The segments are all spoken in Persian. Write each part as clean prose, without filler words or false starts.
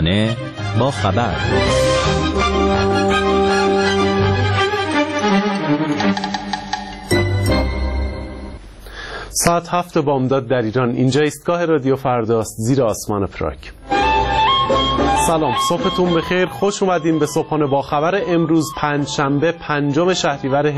صبحانه با خبر. ساعت 7 بامداد در ایران. اینجا ایستگاه رادیو فرداست، زیر آسمان پراگ. سلام، صبحتون بخیر. خوش اومدین به صبحانه با خبر امروز پنجشنبه 5 شهریور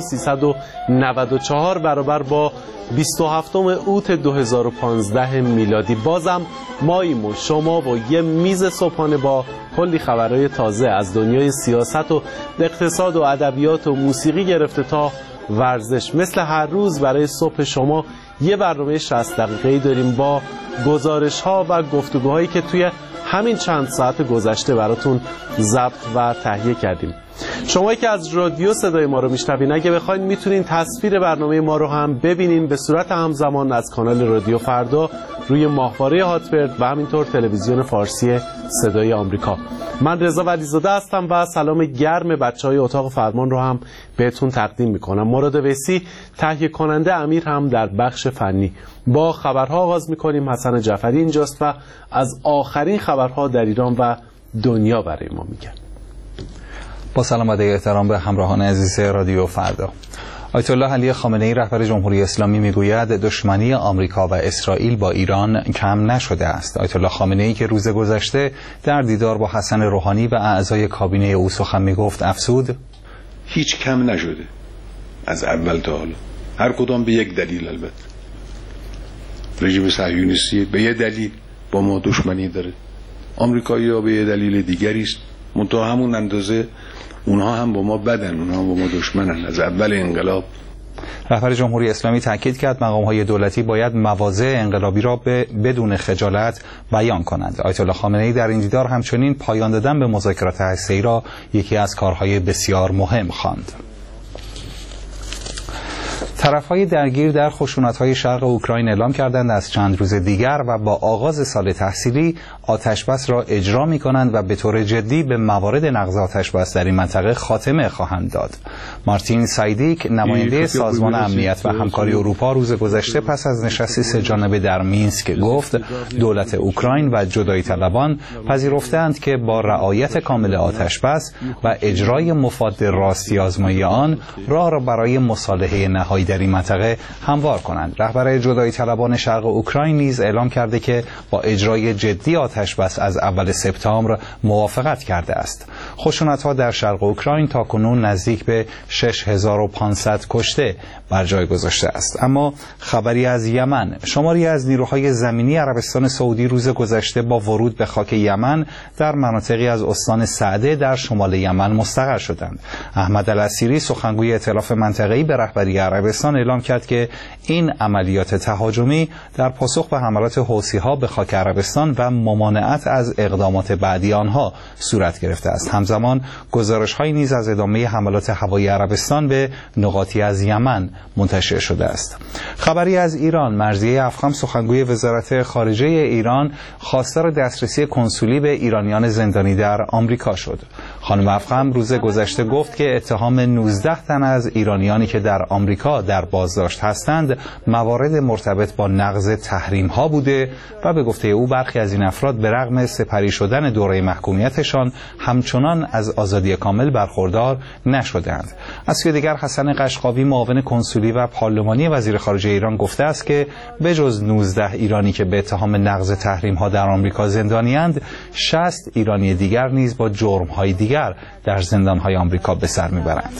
1394 برابر با 27 اوت 2015 میلادی. بازم ماییم و شما و یه میز صبحانه با کلی خبرهای تازه از دنیای سیاست و اقتصاد و ادبیات و موسیقی گرفته تا ورزش. مثل هر روز برای صبح شما یه برنامه 60 دقیقه‌ای داریم با گزارش ها و گفتگوهایی که توی همین چند ساعت گذشته براتون ضبط و تهیه کردیم. شما که از رادیو صدای ما رو میشنوین، اگه بخواید میتونین تصویر برنامه ما رو هم ببینین به صورت همزمان از کانال رادیو فردا روی ماهواره هاتبرد و همینطور تلویزیون فارسی صدای آمریکا. من رضا ولیزاده هستم و سلام گرم بچهای اتاق فرمان رو هم بهتون تقدیم میکنم. مراد ویسی تهیه کننده، امیر هم در بخش فنی. با خبرها آغاز میکنیم. حسن جعفری اینجاست و از آخرین خبرها در ایران و دنیا برای ما میگن. با سلام و احترام به همراهان عزیز رادیو فردا. آیت الله علی خامنه‌ای رهبر جمهوری اسلامی میگوید دشمنی آمریکا و اسرائیل با ایران کم نشده است. آیت الله خامنه‌ای که روز گذشته در دیدار با حسن روحانی و اعضای کابینه او سخن میگفت افزود: هیچ کم نشده از اول تا حالا، هر کدام به یک دلیل. البته رژیم صهیونیستی به یک دلیل با ما دشمنی داره، آمریکایی‌ها به یک دلیل دیگری است، منتها همون اندازه اونها هم با ما بدن، اونها با ما دشمنن از اول انقلاب. رهبر جمهوری اسلامی تاکید کرد مقام‌های دولتی باید مواضع انقلابی را بدون خجالت بیان کنند. آیت الله خامنه‌ای در این دیدار همچنین پایان دادن به مذاکرات هسته‌ای را یکی از کارهای بسیار مهم خواند. طرف‌های درگیر در خشونت‌های شرق اوکراین اعلام کردند از چند روز دیگر و با آغاز سال تحصیلی آتشبس را اجرا می‌کنند و به طور جدی به موارد نقض آتشبس در این منطقه خاتمه خواهند داد. مارتین سایدیک، نماینده سازمان امنیت و همکاری اروپا، روز گذشته پس از نشستی سه‌جانبه در مینسک گفت دولت اوکراین و جدایی طلبان پذیرفتند که با رعایت کامل آتشبس و اجرای مفاد راستی آزمایی آن راه را برای مصالحه نهایی در این منطقه هموار کنند. رهبر جدایی طلبان شرق اوکراین نیز اعلام کرده که با اجرای جدی آتشبس از اول سپتامبر موافقت کرده است. خشونت‌ها در شرق اوکراین تاکنون نزدیک به 6500 کشته بر جای گذاشته است. اما خبری از یمن. شماری از نیروهای زمینی عربستان سعودی روز گذشته با ورود به خاک یمن در مناطقی از استان سعده در شمال یمن مستقر شدند. احمد الاسیری، سخنگوی ائتلاف منطقه‌ای به رهبری عربستان، اعلام کرد که این عملیات تهاجمی در پاسخ به حملات حوثی‌ها به خاک عربستان و ممانعت از اقدامات بعدی آنها صورت گرفته است. همزمان گزارش‌هایی نیز از ادامه حملات هوایی عربستان به نقاطی از یمن منتشر شده است. خبری از ایران. مرضیه افخم، سخنگوی وزارت خارجه ایران، خواستار دسترسی کنسولی به ایرانیان زندانی در آمریکا شد. خانم افخم روز گذشته گفت که اتهام 19 تن از ایرانیانی که در آمریکا در بازداشت هستند موارد مرتبط با نقض تحریم ها بوده و به گفته او برخی از این افراد به رغم سپری شدن دوره محکومیتشان همچنان از آزادی کامل برخوردار نشدند. از سوی دیگر حسن قشقاوی، معاون کنسولی و پارلمانی وزیر خارجه ایران، گفته است که به جز 19 ایرانی که به اتهام نقض تحریم ها در آمریکا زندانی‌اند، 60 ایرانی دیگر نیز با جرم های دیگر در زندان های آمریکا به سر میبرند.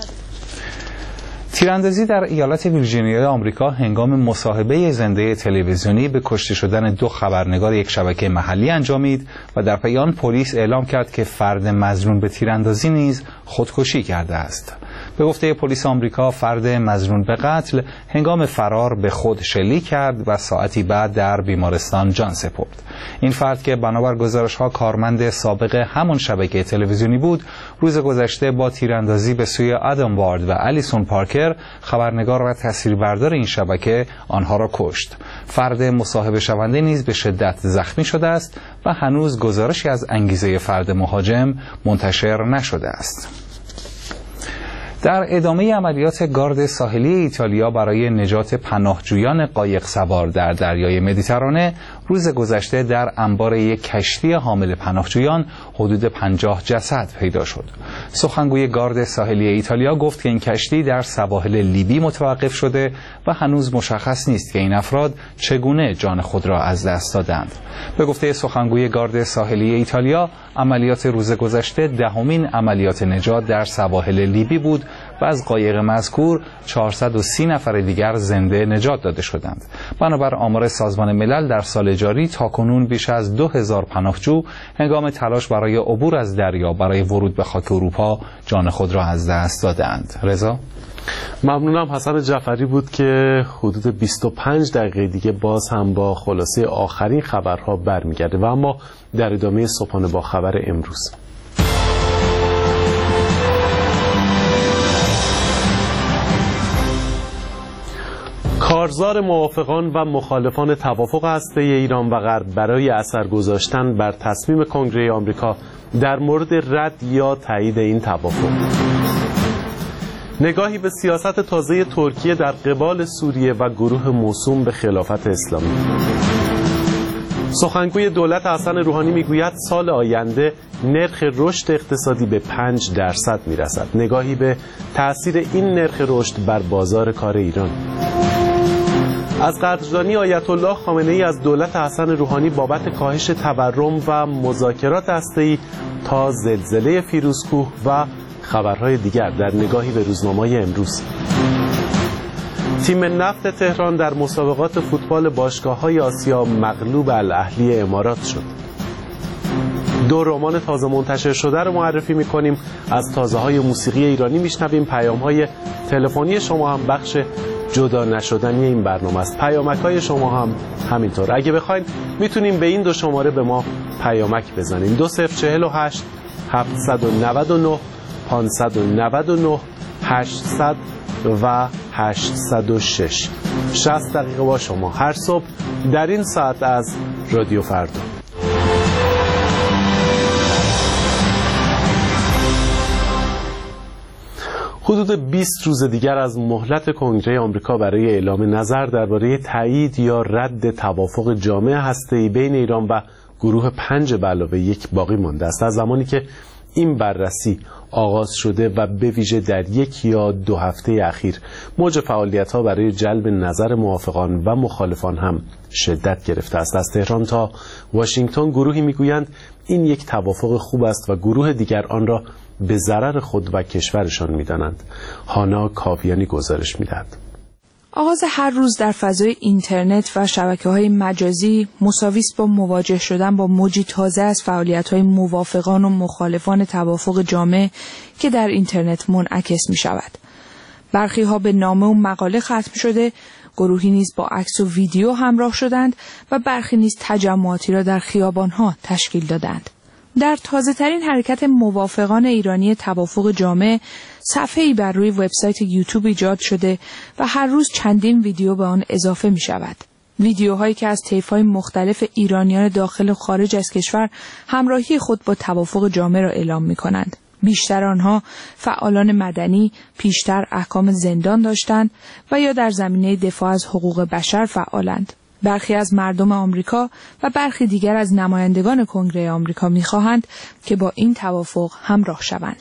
تیراندازی در ایالت ویرجینیای آمریکا هنگام مصاحبه زنده تلویزیونی به کشته شدن 2 خبرنگار یک شبکه محلی انجامید و در پی آن پلیس اعلام کرد که فرد مظنون به تیراندازی نیز خودکشی کرده است. به گفته پلیس آمریکا، فرد مظنون به قتل هنگام فرار به خود شلیک کرد و ساعتی بعد در بیمارستان جان سپرد. این فرد که بنابر گزارش‌ها کارمند سابق همان شبکه تلویزیونی بود، روز گذشته با تیراندازی به سوی آدم وارد و الیسون پارکر، خبرنگار و تصویربردار این شبکه، آنها را کشت. فرد مصاحبه شونده نیز به شدت زخمی شده است و هنوز گزارشی از انگیزه فرد مهاجم منتشر نشده است. در ادامه عملیات گارد ساحلی ایتالیا برای نجات پناهجویان قایق سوار در دریای مدیترانه روز گذشته در انبار یک کشتی حامل پناهجویان حدود 50 جسد پیدا شد. سخنگوی گارد ساحلی ایتالیا گفت که این کشتی در سواحل لیبی متوقف شده و هنوز مشخص نیست که این افراد چگونه جان خود را از دست دادند. به گفته سخنگوی گارد ساحلی ایتالیا، عملیات روز گذشته دهمین عملیات نجات در سواحل لیبی بود و از قایق مذکور 430 نفر دیگر زنده نجات داده شدند. بنابر آمار سازمان ملل در سال جاری تاکنون بیش از 2000 پناهجو هنگام تلاش برای عبور از دریا برای ورود به خاک اروپا جان خود را از دست دادند. رضا؟ ممنونم. حسن جعفری بود که حدود 25 دقیقه دیگه باز هم با خلاصه آخرین خبرها برمیگرده و اما در ادامه صبحانه با خبر امروز. کارزار موافقان و مخالفان توافق هسته ایران و غرب برای اثر گذاشتن بر تصمیم کنگره آمریکا در مورد رد یا تایید این توافق. نگاهی به سیاست تازه ترکیه در قبال سوریه و گروه موسوم به خلافت اسلامی. سخنگوی دولت حسن روحانی میگوید سال آینده نرخ رشد اقتصادی به 5% میرسد. نگاهی به تأثیر این نرخ رشد بر بازار کار ایران. از قدردانی آیت الله خامنه‌ای از دولت حسن روحانی بابت کاهش تورم و مذاکرات هسته‌ای تا زلزله فیروزکوه و خبرهای دیگر در نگاهی به روزنامه‌های امروز. تیم نفت تهران در مسابقات فوتبال باشگاه‌های آسیا مغلوب الاهلی امارات شد. 2 رمان تازه منتشر شده رو معرفی می‌کنیم. از تازه‌های موسیقی ایرانی میشنویم. پیام‌های تلفنی شما هم بخش جدا نشدنی این برنامه است. پیامک‌های شما هم همینطور. اگه بخواید میتونیم به این 2 شماره به ما پیامک بزنیم. 2048 799 599 800 و 806. 60 دقیقه با شما هر صبح در این ساعت از رادیو فردا. حدود 20 روز دیگر از مهلت کنگره آمریکا برای اعلام نظر درباره تایید یا رد توافق جامع هسته‌ای بین ایران و گروه 5+1 باقی مانده است. از زمانی که این بررسی آغاز شده و به ویژه در 1 یا 2 هفته اخیر موج فعالیت‌ها برای جلب نظر موافقان و مخالفان هم شدت گرفته است. از تهران تا واشنگتن گروهی میگویند این یک توافق خوب است و گروه دیگر آن را به ضرر خود و کشورشان می‌دانند. هانا کاویانی گزارش می‌دهد. آغاز هر روز در فضای اینترنت و شبکه‌های مجازی مساوی است با مواجه شدن با موجی تازه از فعالیت‌های موافقان و مخالفان توافق جامع که در اینترنت منعکس می‌شود. برخی‌ها به نامه و مقاله ختم شده، گروهی نیز با عکس و ویدیو همراه شدند و برخی نیز تجمعاتی را در خیابان‌ها تشکیل دادند. در تازه‌ترین حرکت موافقان ایرانی توافق جامع، صفحه‌ای بر روی وبسایت یوتیوب ایجاد شده و هر روز چندین ویدیو به آن اضافه می‌شود. ویدیوهایی که از طیف‌های مختلف ایرانیان داخل و خارج از کشور همراهی خود با توافق جامع را اعلام می‌کنند. بیشتر آنها فعالان مدنی، پیشتر احکام زندان داشتند و یا در زمینه دفاع از حقوق بشر فعالند. برخی از مردم آمریکا و برخی دیگر از نمایندگان کنگره آمریکا می‌خواهند که با این توافق همراه شوند.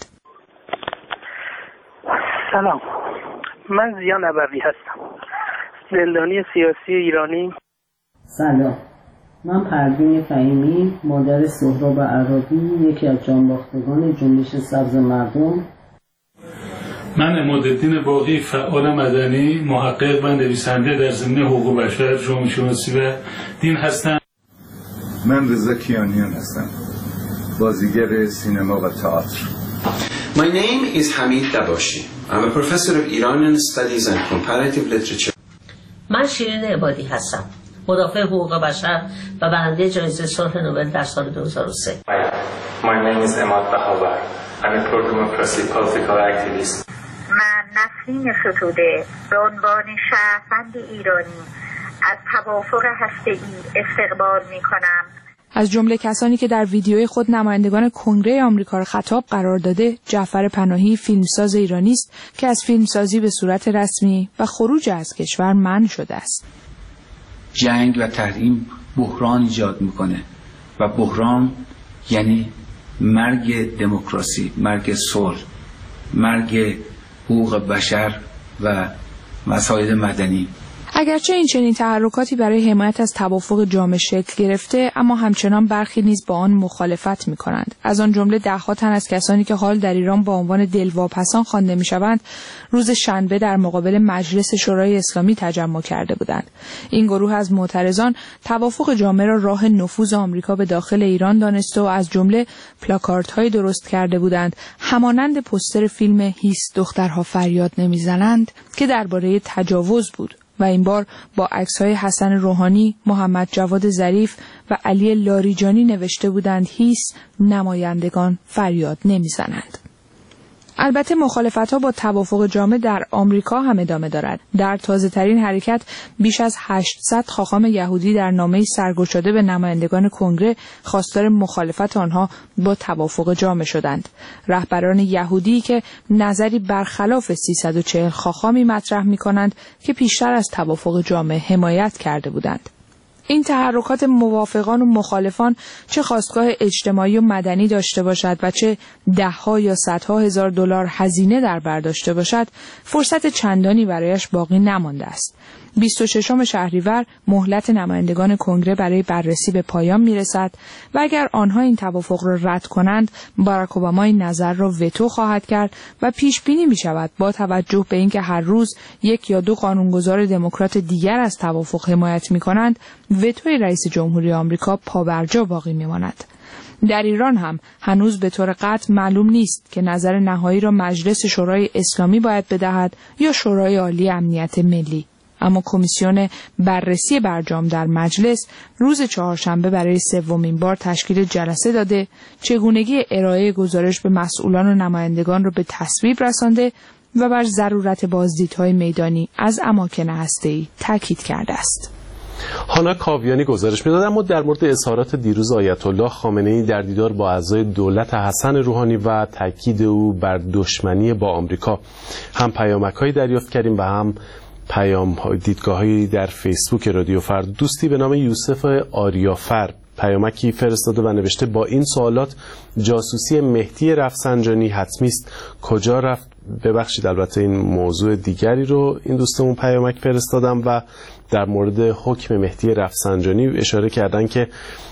سلام، من زیا نبوی هستم، زندانی سیاسی ایرانی. سلام، من پروین فهیمی، مادر سهراب عرابی، یکی از جانباختگان جنبش سبز مردم. من عمادالدین باقی، فعال مدنی، محقق و نویسنده در زمینه حقوق بشر، جامعه شناسی و دین هستم. من رضا کیانیان هستم، بازیگر سینما و تئاتر. My name is Hamid Dabashi. I'm a professor of Iranian Studies and Comparative Literature. من شیرین عبادی هستم، مدافع حقوق بشر و برنده جایزه صلح نوبل در سال 2003. My name is Emad Bahavar. I'm a pro-democracy political activist. من نسرین ستوده به عنوان شهروند ایرانی از توافق هسته‌ای استقبال می‌کنم. از جمله کسانی که در ویدیوی خود نمایندگان کنگره آمریکا را خطاب قرار داده، جعفر پناهی فیلمساز ایرانی است که از فیلمسازی به صورت رسمی و خروج از کشور منع شده است. جنگ و تحریم بحران ایجاد میکنه و بحران یعنی مرگ دموکراسی، مرگ صلح، مرگ حقوق بشر و مسائل مدنی. اگرچه این چنین تحرکاتی برای حمایت از توافق جامع شکل گرفته، اما همچنان برخی نیز با آن مخالفت می‌کنند. از آن جمله ده‌ها تن از کسانی که حال در ایران با عنوان دلواپسان خوانده می‌شوند، روز شنبه در مقابل مجلس شورای اسلامی تجمع کرده بودند. این گروه از معترضان توافق جامع را راه نفوذ آمریکا به داخل ایران دانسته و از جمله پلاکاردهایی درست کرده بودند همانند پوستر فیلم هیس دخترها فریاد نمیزنند که درباره تجاوز بود و این بار با عکس‌های حسن روحانی، محمد جواد ظریف و علی لاریجانی نوشته بودند هیس نمایندگان فریاد نمیزنند. البته مخالفت‌ها با توافق جامع در آمریکا هم ادامه دارد. در تازه‌ترین حرکت بیش از 800 خاخام یهودی در نامه‌ای سرگشاده به نمایندگان کنگره خواستار مخالفت آنها با توافق جامع شدند. رهبران یهودی که نظری برخلاف 340 خاخامی مطرح می‌کنند که پیشتر از توافق جامع حمایت کرده بودند. این تحرکات موافقان و مخالفان چه خواستگاه اجتماعی و مدنی داشته باشد و چه ده‌ها یا صدها هزار دلار هزینه در بر داشته باشد، فرصت چندانی برایش باقی نمانده است. 26 شهریور مهلت نمایندگان کنگره برای بررسی به پایان میرسد و اگر آنها این توافق را رد کنند، باراک اوباما این نظر را وتو خواهد کرد و پیش بینی می شود با توجه به اینکه هر روز یک یا دو قانونگذار دموکرات دیگر از توافق حمایت می کنند، وتوی رئیس جمهوری آمریکا پابرجا باقی می ماند. در ایران هم هنوز به طور قطع معلوم نیست که نظر نهایی را مجلس شورای اسلامی باید بدهد یا شورای عالی امنیت ملی. اما کمیسیون بررسی برجام در مجلس روز چهارشنبه برای سومین بار تشکیل جلسه داده، چگونگی ارائه گزارش به مسئولان و نمایندگان را به تصویب رسانده و بر ضرورت بازدیدهای میدانی از اماکن هسته‌ای تاکید کرده است. هانا کاویانی گزارش می‌داد. اما در مورد اظهارات دیروز آیت الله خامنه‌ای در دیدار با اعضای دولت حسن روحانی و تاکید او بر دشمنی با آمریکا، هم پیامک‌هایی دریافت کردیم و هم دیدگاه‌هایی در فیسبوک رادیو فردا. دوستی به نام یوسف آریافر پیامکی فرستاده و نوشته با این سوالات جاسوسی مهدی رفسنجانی حتمی است. کجا رفت؟ ببخشید البته این موضوع دیگری رو این دوستمون پیامک فرستادم و در مورد حکم مهدی رفسنجانی اشاره کردن که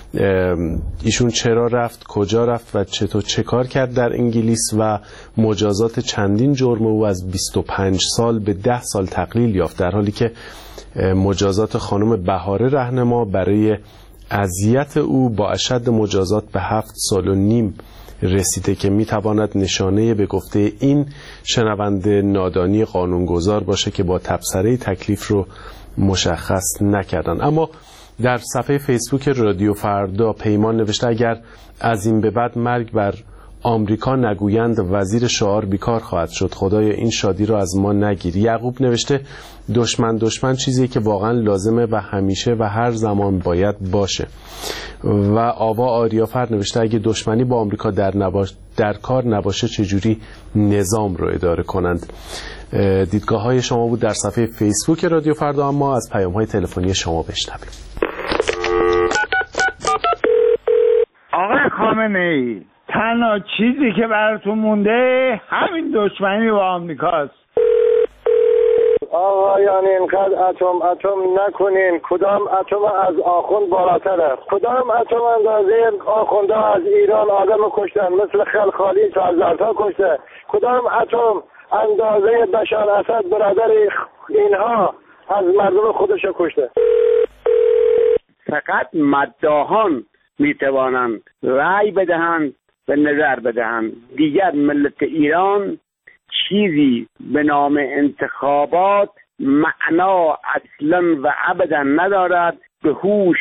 ایشون چرا رفت، کجا رفت و چطور چه کار کرد در انگلیس و مجازات چندین جرم او از 25 سال به 10 سال تقلیل یافت، در حالی که مجازات خانم بهاره رهنما برای اذیت او با اشد مجازات به 7 سال و نیم رسیده که میتواند نشانه به گفته این شنونده نادانی قانونگذار باشه که با تبصره تکلیف رو مشخص نکردن. اما در صفحه فیسبوک رادیو فردا پیمان نوشته اگر از این به بعد مرگ بر آمریکا نگویند وزیر شعار بیکار خواهد شد، خدایا این شادی را از ما نگیر. یعقوب نوشته دشمن چیزی که واقعا لازمه و همیشه و هر زمان باید باشه. و آوا آریافر نوشته اگه دشمنی با آمریکا در کار نباشه چجوری نظام رو اداره کنند. دیدگاه های شما بود در صفحه فیسبوک رادیو فردا. اما از پیام های تلفنی شما بشنویم. آقای خامنه‌ای، تنها چیزی که براتون مونده همین دشمنی با آمریکاست. آقایان اینقدر اتم نکنین. کدام اتم از آخوند بالاتره؟ کدام اتم اندازه آخونده از ایران آدم کشتن مثل خلخالی سازدارتا کشته؟ کدام اتم اندازه بشار اسد برادر اینها از مردم خودش کشته؟ فقط مداحان میتوانند رأی بدهند و نظر بدهند. دیگر ملت ایران چیزی به نام انتخابات معنا اصلا و ابدا ندارد. به هوش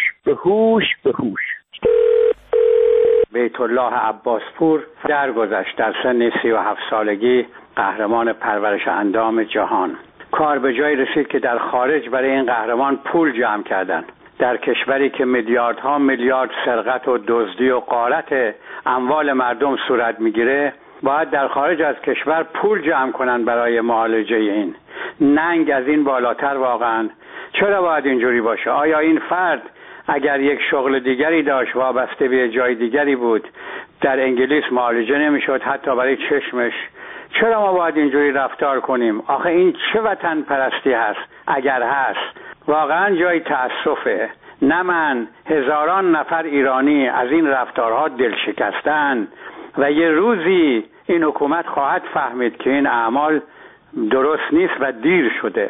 بیت الله عباسپور درگذشت در سن 37 سالگی قهرمان پرورش اندام جهان. کار به جای رسید که در خارج برای این قهرمان پول جمع کردند. در کشوری که میلیاردها میلیارد سرقت و دزدی و غارت اموال مردم صورت میگیره باید در خارج از کشور پول جمع کنن برای معالجه این ننگ. از این بالاتر واقعا چرا باید اینجوری باشه؟ آیا این فرد اگر یک شغل دیگری داشت وابسته به جای دیگری بود در انگلیس معالجه نمیشد حتی برای چشمش؟ چرا ما باید اینجوری رفتار کنیم؟ آخه این چه وطن پرستی هست؟ اگر هست واقعا جای تأسفه. نه من، هزاران نفر ایرانی از این رفتارها دل شکستن و یه روزی این حکومت خواهد فهمید که این اعمال درست نیست و دیر شده.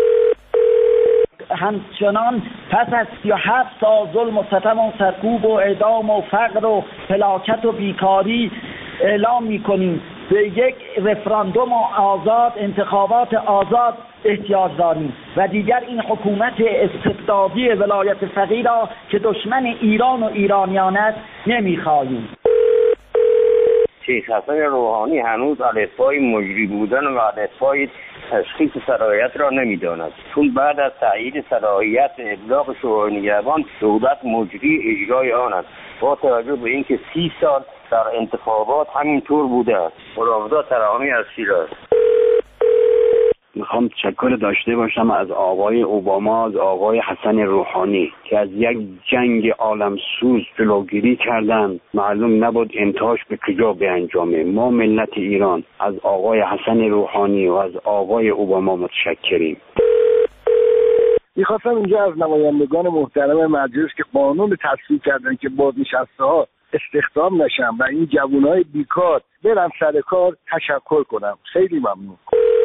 همچنان پس از 37 سال ظلم و ستم و سرکوب و اعدام و فقر و هلاکت و بیکاری اعلام می‌کنیم به یک رفراندوم آزاد، انتخابات آزاد احتیاج داریم و دیگر این حکومت استبدادی ولایت فقیه را که دشمن ایران و ایرانیان است نمی‌خواهیم. شیخ حسن روحانی هنوز الفبای مجری بودن و الفبای تشخیص صلاحیت را نمی‌داند، چون بعد از تایید صلاحیت ابلاغ شورای نگهبان دولت مجری اجرای آن است، با توجه به اینکه 30 سال در انتخابات همینطور بوده است. مراودات ترحمی از شیراز. میخوام تشکر داشته باشم از آقای اوباما، از آقای حسن روحانی که از یک جنگ عالمسوز جلوگیری کردن، معلوم نبود انتهاش به کجا بیانجامه. ما ملت ایران از آقای حسن روحانی و از آقای اوباما متشکریم. میخواستم اینجا از نمایندگان محترم مجلس که قانون تصویب کردن که بازنشسته ها استخدام نشن و این جوانای بیکار برن سر کار تشکر کنم. خیلی ممنون.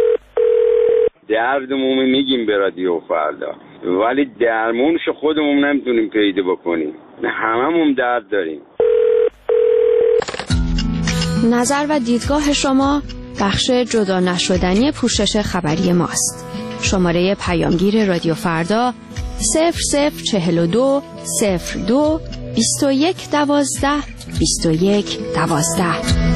دردمون میگیم به رادیو فردا، ولی درمونش خودمون نمیتونیم پیدا بکنیم. هممون درد داریم. نظر و دیدگاه شما بخش جدا نشدنی پوشش خبری ماست. شماره پیامگیر رادیو فردا 0042 02 21 12 21 12.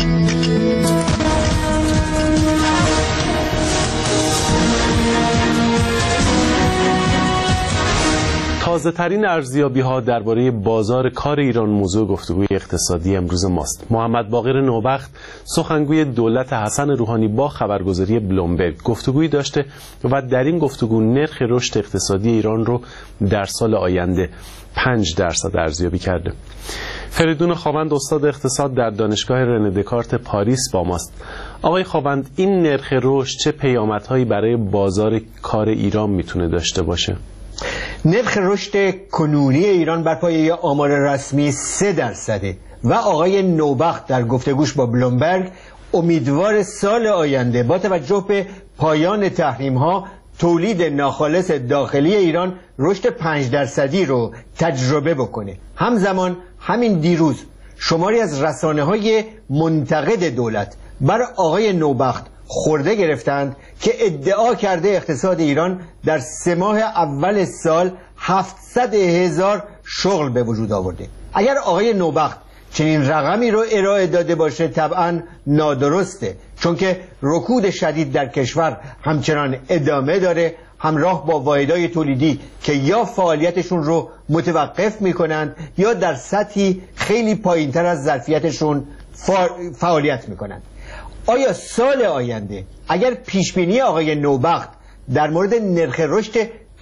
تازه ترین ارزیابی‌ها درباره بازار کار ایران موضوع گفتگوی اقتصادی امروز ماست. محمد باقر نوبخت سخنگوی دولت حسن روحانی با خبرگزاری بلومبرگ گفتگویی داشته و در این گفتگو نرخ رشد اقتصادی ایران رو در سال آینده 5% ارزیابی کرده. فریدون خاوند استاد اقتصاد در دانشگاه رنه دکارت پاریس با ماست. آقای خاوند، این نرخ رشد چه پیامدهایی برای بازار کار ایران میتونه داشته باشه؟ نرخ رشد کنونی ایران بر پایه آمار رسمی 3% و آقای نوبخت در گفتگوش با بلومبرگ امیدوار سال آینده با توجه به پایان تحریم‌ها تولید ناخالص داخلی ایران رشد 5% رو تجربه بکنه. همزمان همین دیروز شماری از رسانه‌های منتقد دولت بر آقای نوبخت خورده گرفتند که ادعا کرده اقتصاد ایران در 3 ماه اول سال 700,000 شغل به وجود آورده. اگر آقای نوبخت چنین رقمی رو ارائه داده باشه طبعا نادرسته، چون که رکود شدید در کشور همچنان ادامه داره، همراه با واحدهای تولیدی که یا فعالیتشون رو متوقف میکنند یا در سطحی خیلی پایینتر از ظرفیتشون فعالیت میکنند. آیا سال آینده اگر پیشبینی آقای نوبخت در مورد نرخ رشد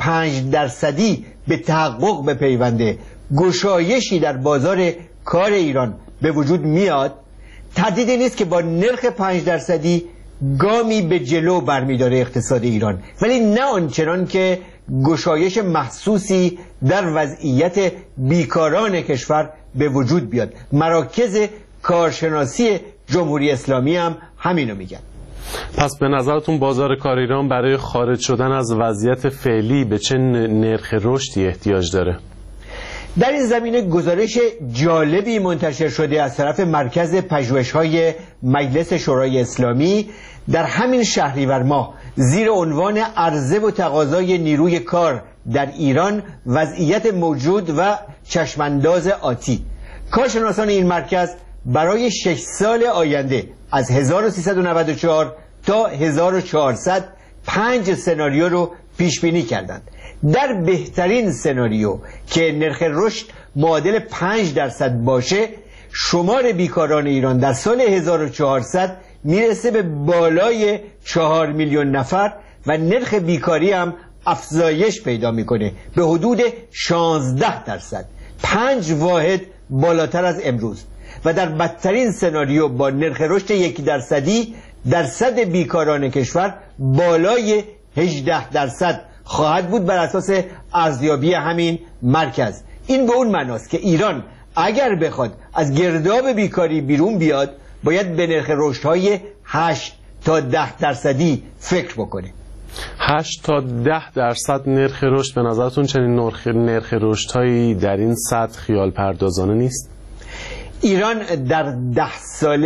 5% به تحقق بپیونده، گشایشی در بازار کار ایران به وجود میاد، تردیدی نیست که با نرخ 5% گامی به جلو برمیداره اقتصاد ایران، ولی نه آنچنان که گشایش محسوسی در وضعیت بیکاران کشور به وجود بیاد. مراکز کارشناسی جمهوری اسلامی هم همینو میگن. پس به نظرتون بازار کار ایران برای خارج شدن از وضعیت فعلی به چه نرخ رشدی احتیاج داره؟ در این زمینه گزارش جالبی منتشر شده از طرف مرکز پژوهش‌های مجلس شورای اسلامی در همین شهریور ماه زیر عنوان عرضه و تقاضای نیروی کار در ایران، وضعیت موجود و چشمانداز آتی. کارشناسان این مرکز برای 6 سال آینده از 1394 تا 1400 5 سناریو رو پیش بینی کردند. در بهترین سناریو که نرخ رشد معادل 5% باشه، شمار بیکاران ایران در سال 1400 میرسه به بالای 4 میلیون نفر و نرخ بیکاری هم افزایش پیدا میکنه به حدود 16%، 5 واحد بالاتر از امروز. و در بدترین سناریو با نرخ رشد 1% درصد بیکاران کشور بالای 18% خواهد بود بر اساس ارزیابی همین مرکز. این به اون معناست که ایران اگر بخواد از گرداب بیکاری بیرون بیاد، باید به نرخ رشدهای 8 تا 10% فکر بکنه. 8 تا 10% نرخ رشد، به نظرتون چنین نرخ رشدهایی در این سطح خیال پردازانه نیست؟ ایران در 10 ساله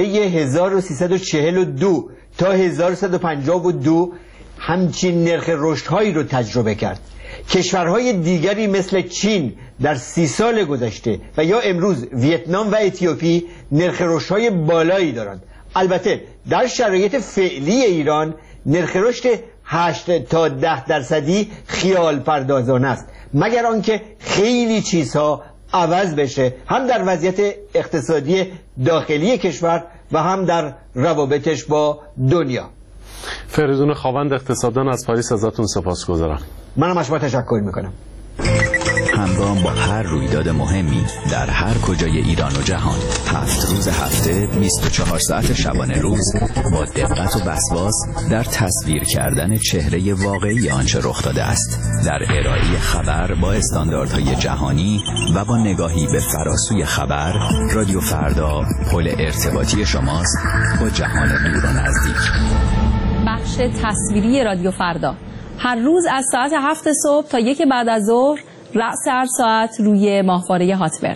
1342 تا 1152 همچین نرخ رشدهایی رو تجربه کرد. کشورهای دیگری مثل چین در 30 سال گذشته و یا امروز ویتنام و اتیوپی نرخ رشدهای بالایی دارند. البته در شرایط فعلی ایران نرخ رشد 8 تا 10% خیال پردازانه است، مگر آنکه خیلی چیزها عوض بشه، هم در وضعیت اقتصادی داخلی کشور و هم در روابطش با دنیا. فریدون خاوند، اقتصاددان از پاریس، ازتون سپاسگزارم. منم از شما تشکر میکنم. همگام با هر رویداد مهمی در هر کجای ایران و جهان، 7 روز هفته 24 ساعت شبانه روز با دقت و وسواس در تصویر کردن چهره واقعی آنچه رخ داده است، در ارائه خبر با استانداردهای جهانی و با نگاهی به فراسوی خبر، رادیو فردا پل ارتباطی شماست با جهان دور و نزدیک. بخش تصویری رادیو فردا هر روز از ساعت 7 صبح تا 1 بعد از ظهر، رأس هر ساعت روی ماهواره هاتبرد.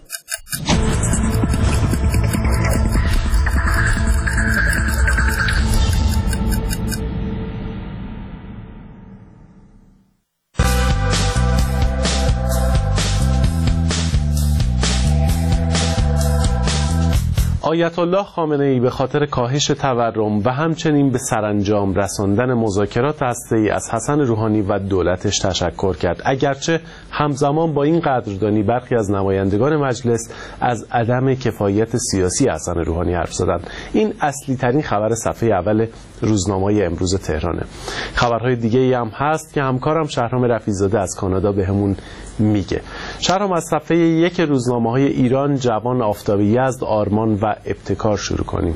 آیت الله خامنه ای به خاطر کاهش تورم و همچنین به سرانجام رساندن مذاکرات هسته‌ای از حسن روحانی و دولتش تشکر کرد، اگرچه همزمان با این قدردانی برخی از نمایندگان مجلس از عدم کفایت سیاسی حسن روحانی حرف زدند. این اصلی ترین خبر صفحه اول روزنامه‌های امروز تهرانه. خبرهای دیگه ای هم هست که همکارم شهرام رفیع‌زاده از کانادا بهمون میگه. شهرام، از صفحه 1 روزنامه‌های ایران، جوان، آفتاب یزد، آرمان و ابتکار شروع کنیم.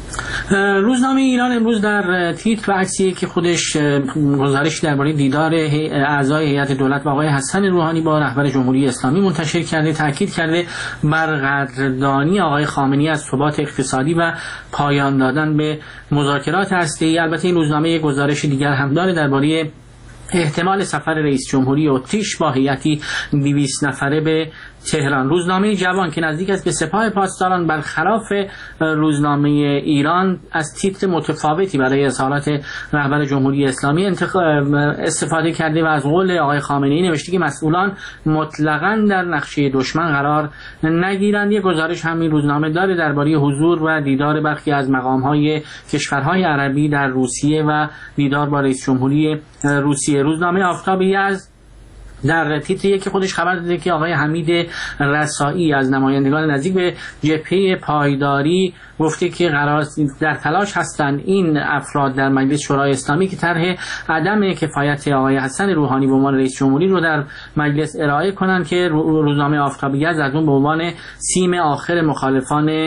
روزنامه ایران امروز در تیتر و عکسی که خودش گزارش درباره دیدار اعضای هیئت دولت با آقای حسن روحانی با رهبر جمهوری اسلامی منتشر کرده، تاکید کرده بر قدردانی آقای خامنه‌ای از ثبات اقتصادی و پایان دادن به مذاکرات هسته‌ای. البته این روزنامه گزارش دیگر هم داره درباره احتمال سفر رئیس جمهوری اتریش با هیئتی 200 نفره به تهران. روزنامه جوان که نزدیک است به سپاه پاسداران، برخلاف روزنامه ایران از تیتر متفاوتی برای اظهارات رهبر جمهوری اسلامی استفاده کرده و از قول آقای خامنه‌ای نوشته که مسئولان مطلقاً در نقشه دشمن قرار نگیرند. یک گزارش همین روزنامه داره درباره حضور و دیدار برخی از مقام‌های کشورهای عربی در روسیه و دیدار با رئیس جمهوری روسیه. روزنامه آفتاب یزد در تیتری که خودش خبر داده که آقای حمید رسایی از نمایندگان نزدیک به جبهه پایداری گفته که قرار در تلاش هستند این افراد در مجلس شورای اسلامی که طرح عدم کفایت آقای حسن روحانی به عنوان رئیس جمهوری رو در مجلس ارائه کنند، که روزنامه آفتابی از اون به عنوان سیم آخر مخالفان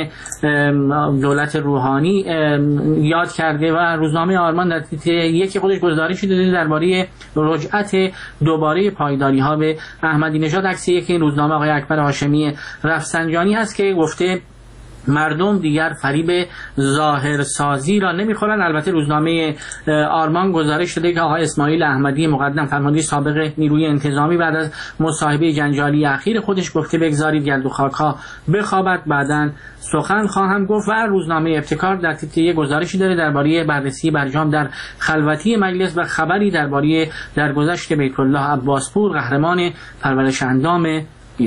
دولت روحانی یاد کرده. و روزنامه آرمان در تیتر یکی خودش گزارش داده درباره رجعت دوباره پایداری ها به احمدی نژاد. عکس یک این روزنامه آقای اکبر هاشمی رفسنجانی هست که گفته مردم دیگر فریب ظاهرسازی را نمیخورند. البته روزنامه آرمان گزارش داده که آقای اسماعیل احمدی مقدم فرمانده سابق نیروی انتظامی بعد از مصاحبه جنجالی اخیر خودش گفته بگذارید گرد و خاک‌ها بخوابد، بعداً سخن خواهم گفت. و روزنامه ابتکار در تیتر گزارشی داره درباره بررسی برجام در خلوتی مجلس و خبری درباره درگذشت بیت الله عباسپور قهرمان پرورش اندام ایران.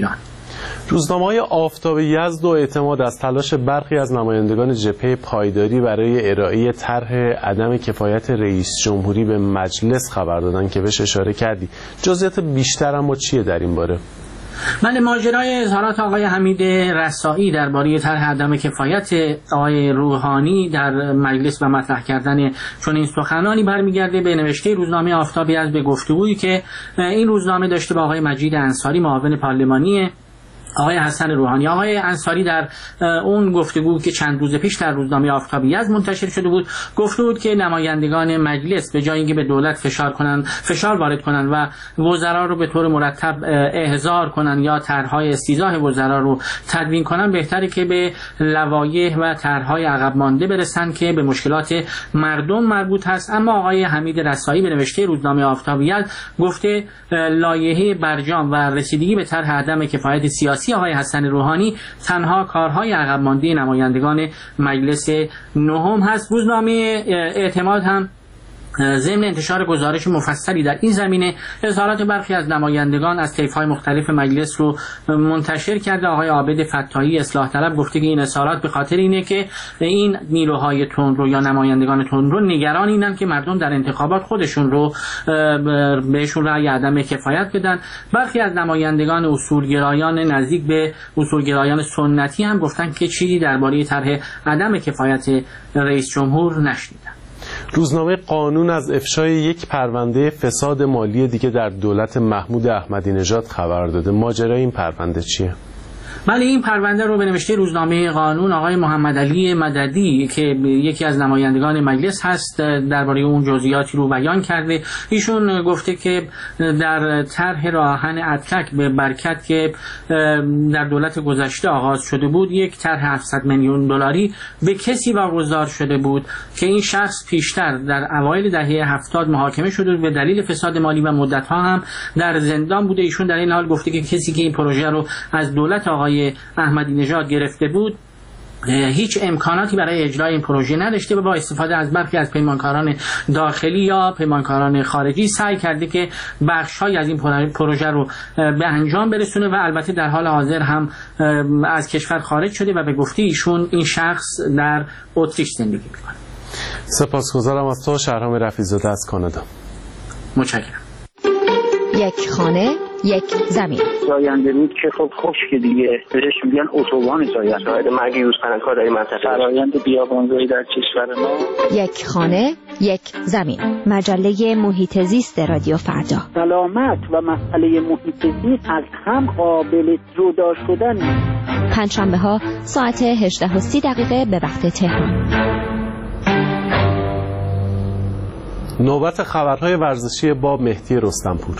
روزنامه‌های آفتاب یزد و اعتماد از تلاش برخی از نمایندگان جبهه پایداری برای ارائه طرح عدم کفایت رئیس جمهوری به مجلس خبر دادن که بهش اشاره کردی. جزئیات بیشتر اما چیه در این باره؟ من ماجرای اظهارات آقای حمید رسایی درباره طرح عدم کفایت آقای روحانی در مجلس و مطرح کردن چون این سخنانی برمیگرده به نوشته روزنامه آفتاب یزد به گفتگویی که این روزنامه داشته با آقای مجید انصاری معاون پارلمانی آقای حسن روحانی. آقای انصاری در اون گفتگو که چند روز پیش در روزنامه آفتاب یزد منتشر شده بود گفته بود که نمایندگان مجلس به جای اینکه به دولت فشار وارد کنند و وزرا رو به طور مرتب احضار کنند یا طرح‌های استیضاح وزرا رو تدوین کنند، بهتره که به لوایح و طرح‌های عقب مانده برسند که به مشکلات مردم مربوط هست. اما آقای حمید رسایی به نوشته روزنامه آفتاب یزد گفته لایحه برجام و رسیدگی به طرح عدم کفایت سیاسی آقای حسن روحانی تنها کارهای عقب مانده نمایندگان مجلس نهم هست. روزنامه اعتماد هم ضمن انتشار گزارش مفصلی در این زمینه اظهارات برخی از نمایندگان از طیف‌های مختلف مجلس رو منتشر کرده. آقای عابد فتاحی اصلاح طلب گفته که این اظهارات به خاطر اینه که این نیروهای تندرو یا نمایندگان تندرو نگران اینن که مردم در انتخابات خودشون رو بهشون رأی عدم کفایت بدن. برخی از نمایندگان اصولگرایان نزدیک به اصولگرایان سنتی هم گفتن که چیزی درباره طرح عدم کفایت رئیس جمهور نشنیدن. روزنامه قانون از افشای یک پرونده فساد مالی دیگه در دولت محمود احمدی نژاد خبر داده. ماجرای این پرونده چیه؟ بله، این پرونده رو به نوشته روزنامه قانون آقای محمد علی مددی که یکی از نمایندگان مجلس هست درباره اون جزئیاتی رو بیان کرده. ایشون گفته که در طرح راهن اتکک به برکت که در دولت گذشته آغاز شده بود یک طرح 700 میلیون دلاری به کسی واگذار شده بود که این شخص پیشتر در اوایل دهه 70 محاکمه شده به دلیل فساد مالی و مدت‌ها هم در زندان بوده. ایشون در این حال گفته که کسی که این پروژه رو از دولت آقای احمدی نژاد گرفته بود هیچ امکاناتی برای اجرای این پروژه نداشته و با استفاده از برخی از پیمانکاران داخلی یا پیمانکاران خارجی سعی کرده که بخش‌های از این پروژه رو به انجام برسونه و البته در حال حاضر هم از کشور خارج شده و به گفته ایشون این شخص در اتریش زندگی می‌کنه. سپاسگزارم از تو شهرام رفیع‌زاده از کانادا. متشکرم. یک خانه یک زمین. زاینده رود که خب خشک دیگه، بهش میگن اتوبان زاینده. شاید مرگ یوزپلنگ‌ها در این منطقه. فرآیند بیابانزایی در کشور ما. یک خانه یک زمین. مجله محیط زیست رادیو فردا. سلامت و مسئله محیط زیست از هم قابل جدا شدن. پنجشنبه‌ها ساعت 18:30 به وقت تهران. نوبت خبرهای ورزشی با مهدی رستمپور.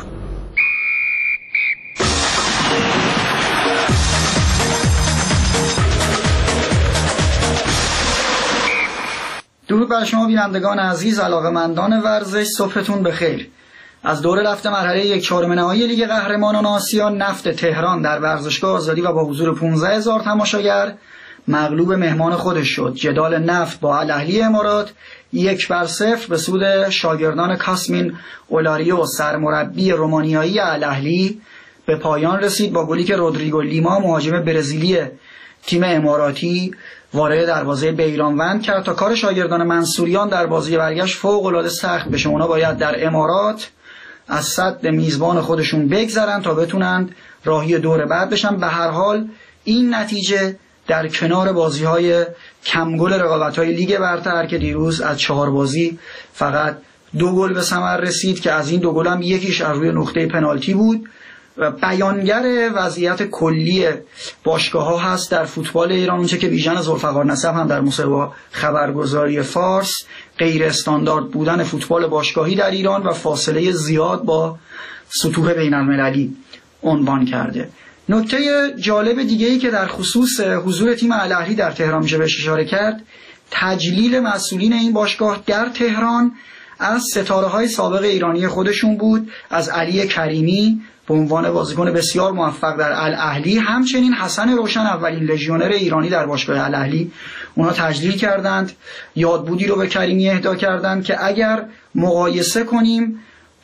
درود بر شما بینندگان عزیز، علاقه‌مندان ورزش، صبحتون بخیر. از دور رفت مرحله 1/4 نهایی لیگ قهرمانان آسیا، نفت تهران در ورزشگاه آزادی و با حضور 15,000 تماشاگر مغلوب مهمان خودش شد. جدال نفت با الاهلی امارات 1-0 به سود شاگردان کاسمین اولاریو سرمربی رومانیایی الاهلی به پایان رسید با گلی که رودریگو لیما مهاجم برزیلی تیم اماراتی وارد دروازه بیرانوند کرد. تا کار شاگردان منصوریان در بازی برگشت فوق‌العاده سخت بشه، اونا باید در امارات از سد میزبان خودشون بگذرن تا بتونن راهی دور بعد بشن. به هر حال این نتیجه در کنار بازی‌های کمگل رقابت‌های لیگ برتر که دیروز از 4 بازی فقط 2 گل به ثمر رسید که از این 2 گل هم یکیش از روی نقطه پنالتی بود، و بیانگر وضعیت کلی باشگاه‌ها هست در فوتبال ایران. اونچه که بیژن ذوالفقار نسب هم در مصاحبه خبرگزاری فارس غیر استاندارد بودن فوتبال باشگاهی در ایران و فاصله زیاد با سطوح بین‌المللی عنوان کرده. نکته جالب دیگه‌ای که در خصوص حضور تیم الاهلی در تهران میشه بهش اشاره کرد، تجلیل مسئولین این باشگاه در تهران از ستاره‌های سابق ایرانی خودشون بود، از علی کریمی به عنوان بازیکن بسیار موفق در الاهلی، همچنین حسن روشن اولین لژیونر ایرانی در باشگاه الاهلی اونا تجلیل کردند، یادبودی رو به کریمی اهدا کردند که اگر مقایسه کنیم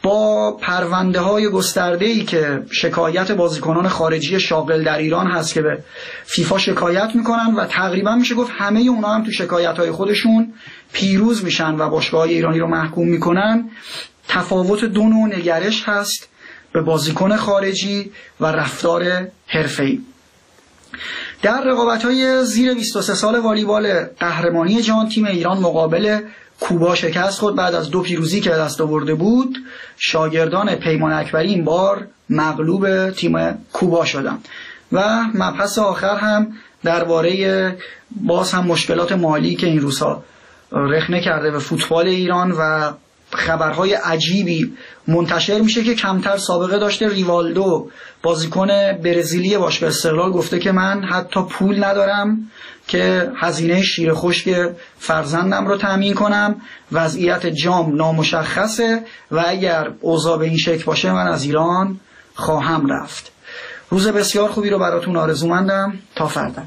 با پرونده های گسترده‌ای که شکایت بازیکنان خارجی شاغل در ایران هست که به فیفا شکایت میکنن و تقریبا میشه گفت همه اونا هم تو شکایت های خودشون پیروز میشن و باشگاه‌های ایرانی رو محکوم میکنن، تفاوت دو نوع نگرش هست به بازیکن خارجی و رفتار حرفه‌ای. در رقابت‌های زیر 23 سال والیبال قهرمانی جهان تیم ایران مقابل کوبا شکست خود بعد از 2 پیروزی که دست آورده بود. شاگردان پیمان اکبری این بار مغلوب تیم کوبا شدند و مبحث آخر هم درباره باز هم مشکلات مالی که این روزها رخنه کرده به فوتبال ایران و خبرهای عجیبی منتشر میشه که کمتر سابقه داشته. ریوالدو بازیکن برزیلی باشگاه استقلال گفته که من حتی پول ندارم که هزینه شیر خشک فرزندم رو تامین کنم، وضعیت جام نامشخصه و اگر اوضاع به این شکل باشه من از ایران خواهم رفت. روز بسیار خوبی رو براتون آرزومندم. تا فردا.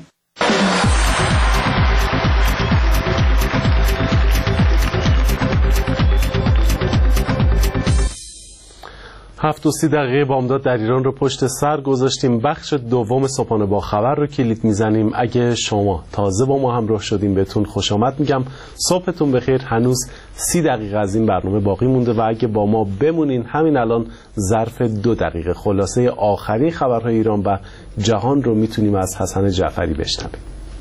7:30 بامداد در ایران رو پشت سر گذاشتیم. بخش دوم صبحانه با خبر رو کلید میزنیم. اگه شما تازه با ما همراه شدیم بهتون خوش آمد میگم. صبحتون بخیر. هنوز 30 دقیقه از این برنامه باقی مونده و اگه با ما بمونین همین الان ظرف 2 دقیقه خلاصه آخرین خبرهای ایران و جهان رو میتونیم از حسن جعفری بشنویم.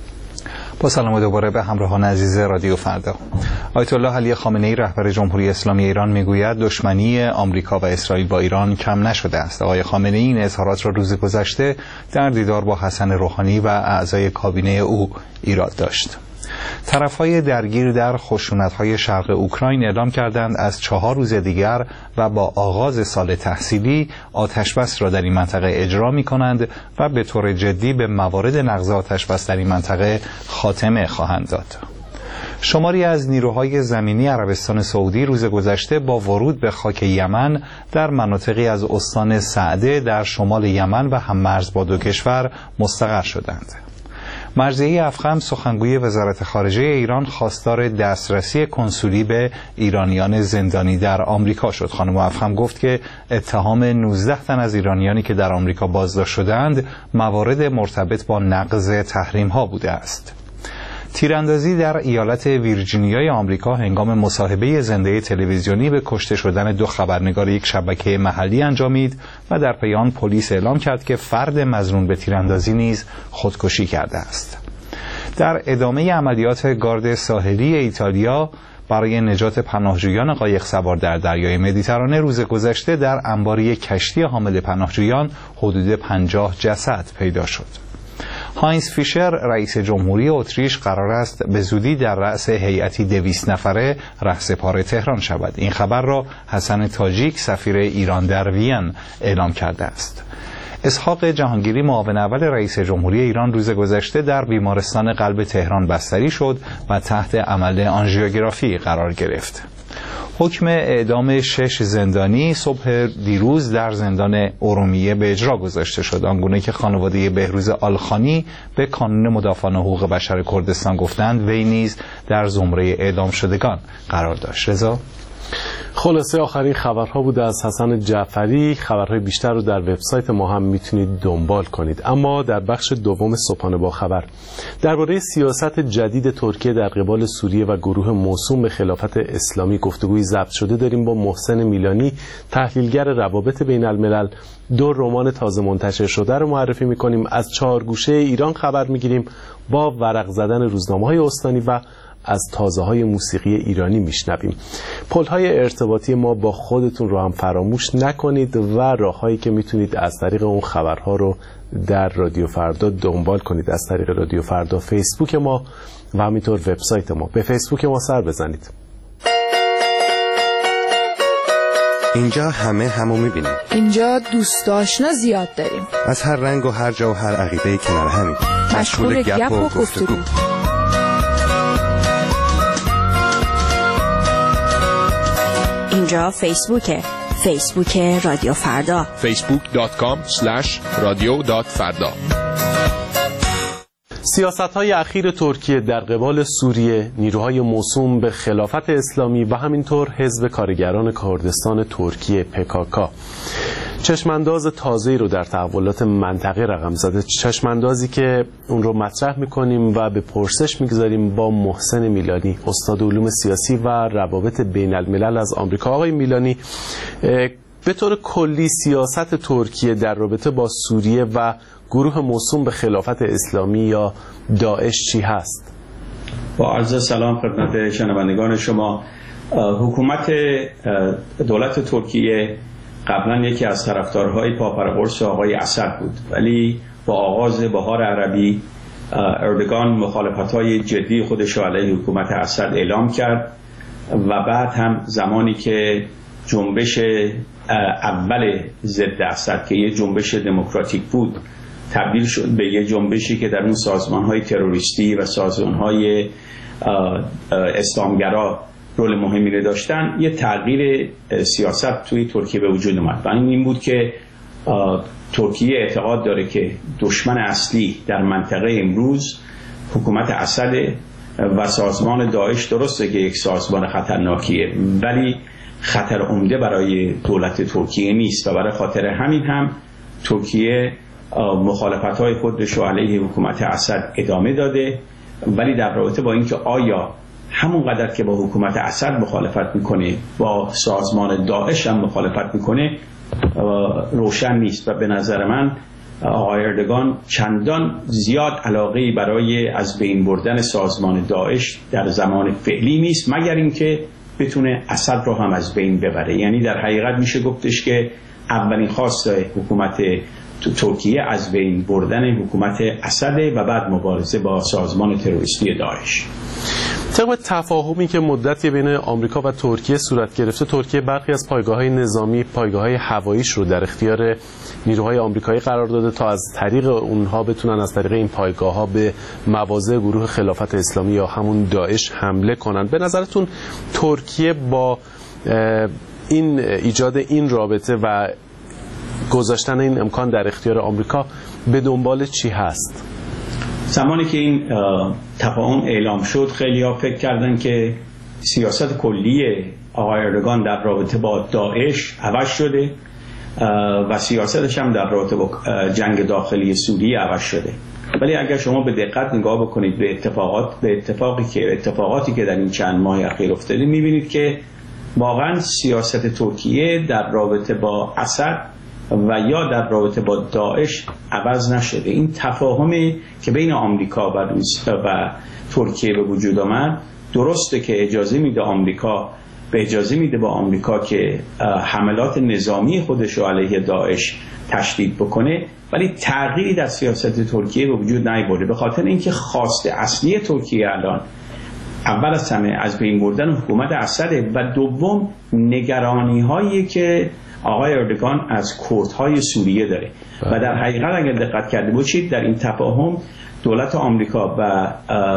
با سلام دوباره به همراهان عزیز رادیو فردا. آیت الله علی خامنه‌ای رهبر جمهوری اسلامی ایران میگوید دشمنی آمریکا و اسرائیل با ایران کم نشده است. آقای خامنه‌ای این اظهارات را روز گذشته در دیدار با حسن روحانی و اعضای کابینه او ایراد داشت. طرف‌های درگیر در خشونت‌های شرق اوکراین اعلام کردند از 4 روز دیگر و با آغاز سال تحصیلی آتشبس را در این منطقه اجرا می‌کنند و به طور جدی به موارد نقض آتشبس در این منطقه خاتمه خواهند داد. شماری از نیروهای زمینی عربستان سعودی روز گذشته با ورود به خاک یمن در مناطقی از استان سعده در شمال یمن و هم‌مرز با 2 کشور مستقر شدند. مرضیه افخم سخنگوی وزارت خارجه ایران خواستار دسترسی کنسولی به ایرانیان زندانی در آمریکا شد. خانم افخم گفت که اتهام 19 تن از ایرانیانی که در آمریکا بازداشت شدند موارد مرتبط با نقض تحریم‌ها بوده است. تیراندازی در ایالت ویرجینیای آمریکا هنگام مصاحبه زنده تلویزیونی به کشته شدن 2 خبرنگار یک شبکه محلی انجامید و در پی آن پلیس اعلام کرد که فرد مظنون به تیراندازی نیز خودکشی کرده است. در ادامه عملیات گارد ساحلی ایتالیا برای نجات پناهجویان قایق سوار در دریای مدیترانه روز گذشته در انبار یک کشتی حامل پناهجویان حدود 50 جسد پیدا شد. هاینز فیشر رئیس جمهوری اتریش قرار است به زودی در رأس هیئتی 200 نفره رهسپار تهران شود. این خبر را حسن تاجیک سفیر ایران در وین اعلام کرده است. اسحاق جهانگیری معاون اول رئیس جمهوری ایران روز گذشته در بیمارستان قلب تهران بستری شد و تحت عمل آنژیوگرافی قرار گرفت. حکم اعدام 6 زندانی صبح دیروز در زندان ارومیه به اجرا گذاشته شد، آنگونه که خانواده بهروز آلخانی به کانون مدافعان حقوق بشر کردستان گفتند وی نیز در زمره اعدام شدگان قرار داشت. رضا خلاصه آخرین خبرها بوده از حسن جعفری. خبرهای بیشتر رو در وبسایت ما هم میتونید دنبال کنید. اما در بخش دوم صبحانه با خبر درباره سیاست جدید ترکیه در قبال سوریه و گروه موسوم به خلافت اسلامی گفتگوی ضبط شده داریم با محسن میلانی، تحلیلگر روابط بین الملل. 2 رمان تازه منتشر شده رو معرفی میکنیم. از 4 گوشه ایران خبر میگیریم با ورق زدن روزنامه‌های استانی و از تازه‌های موسیقی ایرانی میشنویم. پل‌های ارتباطی ما با خودتون رو هم فراموش نکنید و راه‌هایی که میتونید از طریق اون خبرها رو در رادیو فردا دنبال کنید از طریق رادیو فردا، فیسبوک ما و همینطور وبسایت ما. به فیسبوک ما سر بزنید. اینجا همه همو میبینیم. اینجا دوست آشنا زیاد داریم. از هر رنگ و هر جا و هر عقیده کنار همیم. مشغول گپ و گفتگو. اینجا فیسبوک رادیو فردا. facebook.com/radio.farda. سیاست‌های اخیر ترکیه در قبال سوریه، نیروهای موسوم به خلافت اسلامی و همینطور حزب کارگران کردستان ترکیه PKK چشمانداز تازه‌ای رو در تحولات منطقه رقم زده. چشماندازی که اون رو مطرح می‌کنیم و به پرسش می‌گذاریم با محسن میلانی، استاد علوم سیاسی و روابط بین الملل از آمریکا. آقای میلانی، به طور کلی سیاست ترکیه در رابطه با سوریه و گروه موسوم به خلافت اسلامی یا داعش چی هست؟ با عرض سلام خدمت شنوندگان شما. حکومت دولت ترکیه قبلا یکی از طرفدارهای پاپرقرص آقای اسد بود، ولی با آغاز بهار عربی اردوغان مخالفت‌های جدی خودش را علیه حکومت اسد اعلام کرد و بعد هم زمانی که جنبش اول ضد اسد که یه جنبش دموکراتیک بود تبدیل شد به یه جنبشی که در اون سازمان‌های تروریستی و سازمان‌های اسلامگرا رول مهمی رو داشتن، یه تغییر سیاست توی ترکیه به وجود اومد و این بود که ترکیه اعتقاد داره که دشمن اصلی در منطقه امروز حکومت اسد و سازمان داعش. درسته که یک سازمان خطرناکیه ولی خطر عمده برای دولت ترکیه نیست و برای خاطر همین هم ترکیه مخالفت‌های خودش رو علیه حکومت اسد ادامه داده، ولی در رابطه با اینکه آیا همونقدر که با حکومت اسد مخالفت میکنه با سازمان داعش هم مخالفت میکنه روشن نیست و به نظر من آقای اردوغان چندان زیاد علاقه‌ای برای از بین بردن سازمان داعش در زمان فعلی نیست، مگر اینکه بتونه اسد رو هم از بین ببره. یعنی در حقیقت میشه گفتش که اولین خواست حکومت ترکیه از بین بردن حکومت اسد و بعد مبارزه با سازمان تروریستی داعش. طبق تفاهمی که مدتی بین آمریکا و ترکیه صورت گرفته، ترکیه برخی از پایگاه‌های نظامی، پایگاه‌های هواییش رو در اختیار نیروهای آمریکایی قرار داده تا از طریق اونها بتونن از طریق این پایگاه‌ها به مواضع گروه خلافت اسلامی یا همون داعش حمله کنن. به نظرتون ترکیه با این ایجاد این رابطه و گذاشتن این امکان در اختیار آمریکا به دنبال چی هست؟ زمانی که این تفاهم اعلام شد خیلی ها فکر کردن که سیاست کلی آقای اردوغان در رابطه با داعش عوض شده و سیاستش هم در رابطه با جنگ داخلی سوریه عوض شده، ولی اگر شما به دقت نگاه بکنید به اتفاقاتی که در این چند ماه اخیر افتاده میبینید که واقعا سیاست ترکیه در رابطه با اسد و یا در رابطه با داعش عوض نشده. این تفاهمی که بین آمریکا و روسیه و ترکیه به وجود آمد درسته که اجازه میده با آمریکا که حملات نظامی خودش رو علیه داعش تشدید بکنه، ولی تغییری در سیاست ترکیه به وجود نیاورده، به خاطر اینکه خواست اصلی ترکیه الان اول از همه از بین بردن حکومت اسد و دوم نگرانی هایی که آقای اردوغان از کردهای سوریه داره و در حقیقت اگر دقت کرده باشید در این تفاهم دولت آمریکا و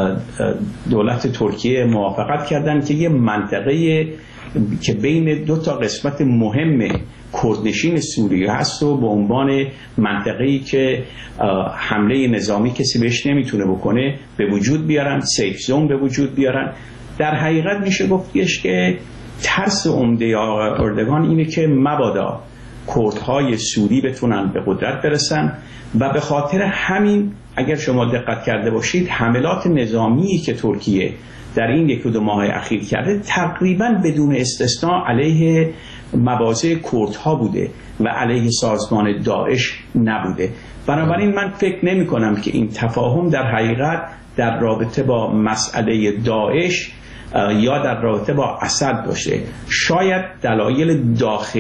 دولت ترکیه موافقت کردن که یه منطقه که بین دو تا قسمت مهم کردنشین سوریه هست و به عنوان منطقه‌ای که حمله نظامی کسی بهش نمیتونه بکنه به وجود بیارن، سیف زون به وجود بیارن. در حقیقت میشه گفتش که ترس عمده اردوغان اینه که مبادا کردهای سوری بتونن به قدرت برسن و به خاطر همین اگر شما دقت کرده باشید حملات نظامی که ترکیه در این 1-2 ماه اخیر کرده تقریبا بدون استثناء علیه مواضع کردها بوده و علیه سازمان داعش نبوده. بنابراین من فکر نمی کنم که این تفاهم در حقیقت در رابطه با مسئله داعش یا در رابطه با اسد باشه. شاید دلایل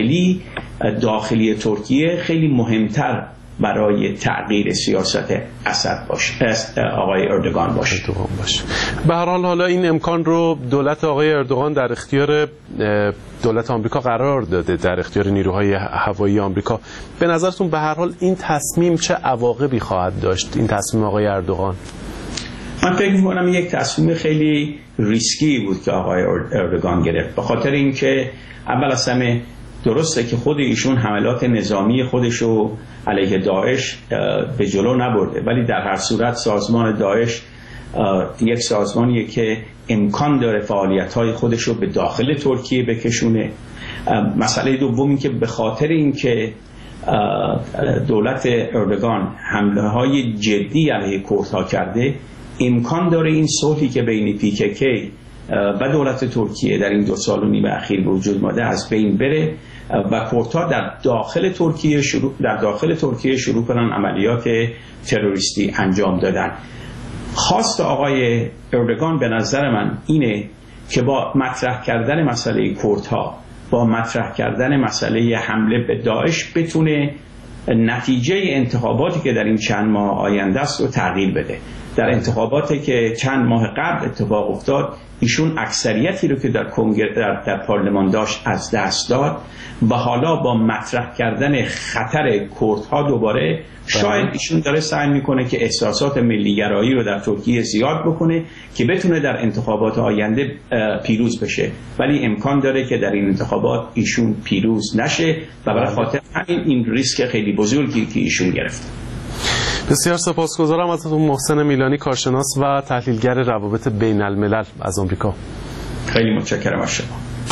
داخلی ترکیه خیلی مهمتر برای تغییر سیاست اسد باشه، آقای اردوغان باشه. به هر حال حالا این امکان رو دولت آقای اردوغان در اختیار دولت آمریکا قرار داده، در اختیار نیروهای هوایی آمریکا. به نظرتون به هر حال این تصمیم چه عواقبی خواهد داشت، این تصمیم آقای اردوغان؟ من فکر می‌کنم یک تصمیم خیلی ریسکی بود که آقای اردوغان گرفت، به خاطر اینکه اول از همه درسته که خود ایشون حملات نظامی خودشو علیه داعش به جلو نبرده، ولی در هر صورت سازمان داعش یک سازمانیه که امکان داره فعالیت‌های خودشو به داخل ترکیه بکشونه. مسئله دومی که به خاطر اینکه دولت اردوغان حمله‌های جدی علیه کردها کرده، امکان داره این صلحی که بین PKK و دولت ترکیه در این 2.5 سال اخیر به وجود اومده از بین بره و کردها در داخل ترکیه شروع کنن عملیات تروریستی انجام دادن. خواست آقای اردوغان به نظر من اینه که با مطرح کردن مسئله کردها، با مطرح کردن مسئله حمله به داعش بتونه نتیجه انتخاباتی که در این چند ماه آینده است رو تغییر بده. در انتخاباتی که چند ماه قبل اتفاق افتاد، ایشون اکثریتی رو که در پارلمان داشت از دست داد و حالا با مطرح کردن خطر کردها دوباره شاید ایشون داره سعی میکنه که احساسات ملیگرایی رو در ترکیه زیاد بکنه که بتونه در انتخابات آینده پیروز بشه، ولی امکان داره که در این انتخابات ایشون پیروز نشه و برای خاطر همین این ریسک خیلی بزرگی که ایشون گرفته. بسیار سپاسگزارم ازتون محسن میلانی، کارشناس و تحلیلگر روابط بین الملل از آمریکا. خیلی متشکرم از شما.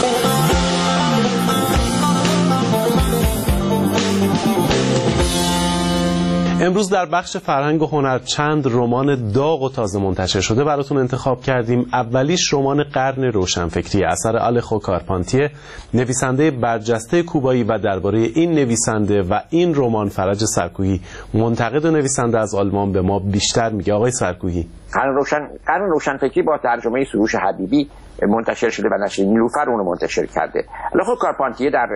امروز در بخش فرهنگ و هنر چند رمان داغ و تازه منتشر شده براتون انتخاب کردیم. اولیش رمان قرن روشنفکری اثر آلخو کارپانتیه، نویسنده برجسته کوبایی، و درباره این نویسنده و این رمان فرج سرکوهی، منتقد و نویسنده از آلمان، به ما بیشتر میگه. آقای سرکوهی. قرن روشنفکری با ترجمه سروش حبیبی منتشر شده و نشر نیلوفر اون منتشر کرده. آلخو کارپانتیه در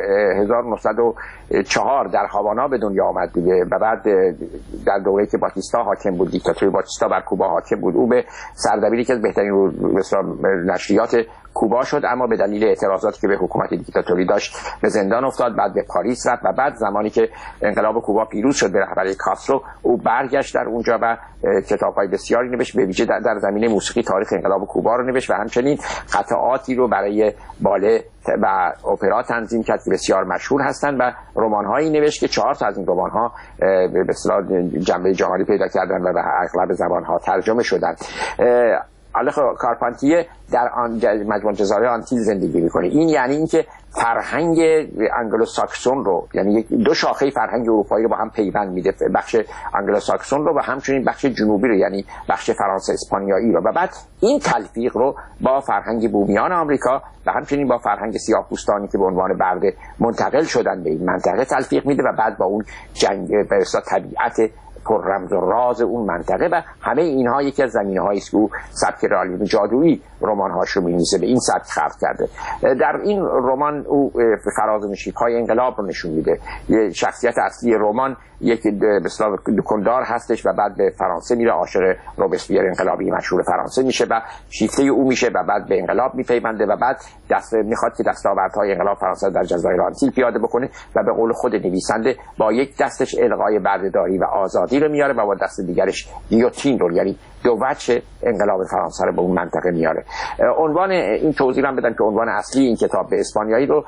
1904 در هاوانا به دنیا آمد دیگه و بعد در دوره‌ای که باتیستا حاکم بود، دیکتاتوری باتیستا بر کوبا حاکم بود، او به سردبیری که از بهترین نشریات کوبا شد، اما به دلیل اعتراضاتی که به حکومت دیکتاتوری داشت به زندان افتاد. بعد به پاریس رفت و بعد زمانی که انقلاب کوبا پیروز شد به رهبری کاسترو، او برگشت در اونجا و کتاب‌های بسیاری نوشت، به ویژه در زمینه موسیقی تاریخ انقلاب کوبا رو نوشت و همچنین قطعاتی رو برای باله و اپرا تنظیم کرد که بسیار مشهور هستند و رمان‌هایی نوشت که 4 تا از این رمان‌ها به اصطلاح جنبه جهانی پیدا کردن و به اغلب زبان‌ها ترجمه شدند. آلخو کارپانتیه در مجموعه جزایر آنتیل زندگی میکنه. این یعنی اینکه فرهنگ انگلو ساکسون رو، یعنی دو شاخه فرهنگ اروپایی رو با هم پیوند میده، بخش انگلو ساکسون رو و همچنین بخش جنوبی رو، یعنی بخش فرانسه اسپانیایی رو، و بعد این تلفیق رو با فرهنگ بومیان آمریکا و همچنین با فرهنگ سیاه‌پوستانی که به عنوان برده منتقل شدن به این منطقه تلفیق میده و بعد با اون جنگ به اصطلاح طبیعت پر رمز و راز اون منطقه و همه اینها یکی از زمینه‌هایی است که او سبک رئالیسم جادویی رمان‌هاش رو می‌نویسه، به این سبک خلق کرده. در این رمان او فراز و نشیب‌های انقلاب رو نشون میده. یه شخصیت اصلی رمان یک به اصطلاح دکاندار هستش و بعد به فرانسه میره، عاشق روبسپیر انقلابی مشهور فرانسه میشه و شیفته او میشه و بعد به انقلاب میپیونده و بعد میخواد که دستاوردهای انقلاب فرانسه در جزایر آنتیل پیاده بکنه و به قول خود نویسنده با یک دستش الغای بردهداری و آزادی رو میاره و با دست دیگرش گیوتین رو، یعنی دو وجه انقلاب فرانسه رو به اون منطقه میاره. عنوان این توضیح هم بدم که عنوان اصلی این کتاب به اسپانیایی رو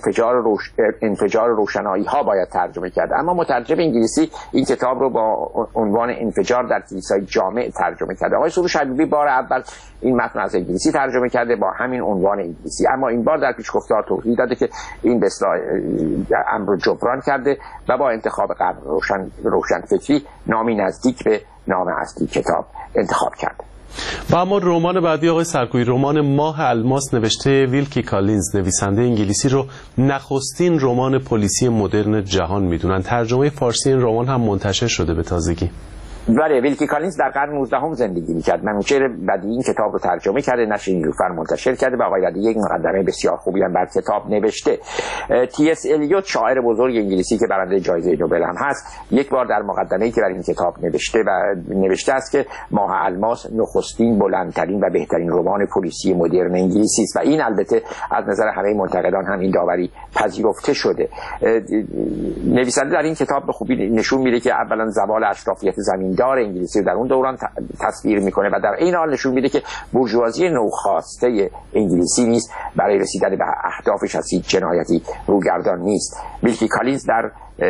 انفجار روشنایی ها باید ترجمه کرده، اما مترجم انگلیسی این کتاب رو با عنوان انفجار در کلیسای جامع ترجمه کرده. آقای سروش حبیبی بار اول این متن از انگلیسی ترجمه کرده با همین عنوان انگلیسی، اما این بار در پیشگفتار توضیح داده که این به اصطلاح امر رو جبران کرده و با انتخاب قرن روشنفکری نامی نزدیک به نام اصلی کتاب انتخاب کرده. و اما رمان بعدی آقای سرکویی، رمان ماه الماس نوشته ویلکی کالینز، نویسنده انگلیسی، رو نخستین رمان پلیسی مدرن جهان میدونن. ترجمه فارسی این رمان هم منتشر شده به تازگی. بله، ویلکی کالینز در قرن 19 زندگی می‌کرد. منوچهر بدیعی این کتاب رو ترجمه کرده، نشر نیلوفر منتشر کرده و آقای بدیعی یک مقدمه بسیار خوبی هم بر کتاب نوشته. تی اس الیوت، شاعر بزرگ انگلیسی که برنده جایزه نوبل هم هست، یک بار در مقدمه‌ای که برای این کتاب نوشته است که ماه الماس نخستین، بلندترین و بهترین رمان پلیسی مدرن انگلیسی است و این البته از نظر همه منتقدان هم این داوری پذیرفته شده. نویسنده در این کتاب به خوبی نشون میده که اولا زوال اشرافیت زمینی دیندار انگلیسی رو در اون دوران تصویر میکنه و در این حال نشون میده که بورژوازی نوخاسته انگلیسی نیست برای رسیدن به اهدافش از هیچ جنایتی روگردان نیست. میلکی کالینز در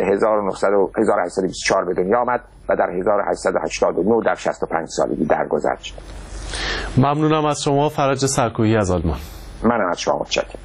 1824 به دنیا آمد و در 1889 در 65 سالگی درگذشت. ممنونم از شما فرج سرکویی از آلمان. منم از شما متشکرم.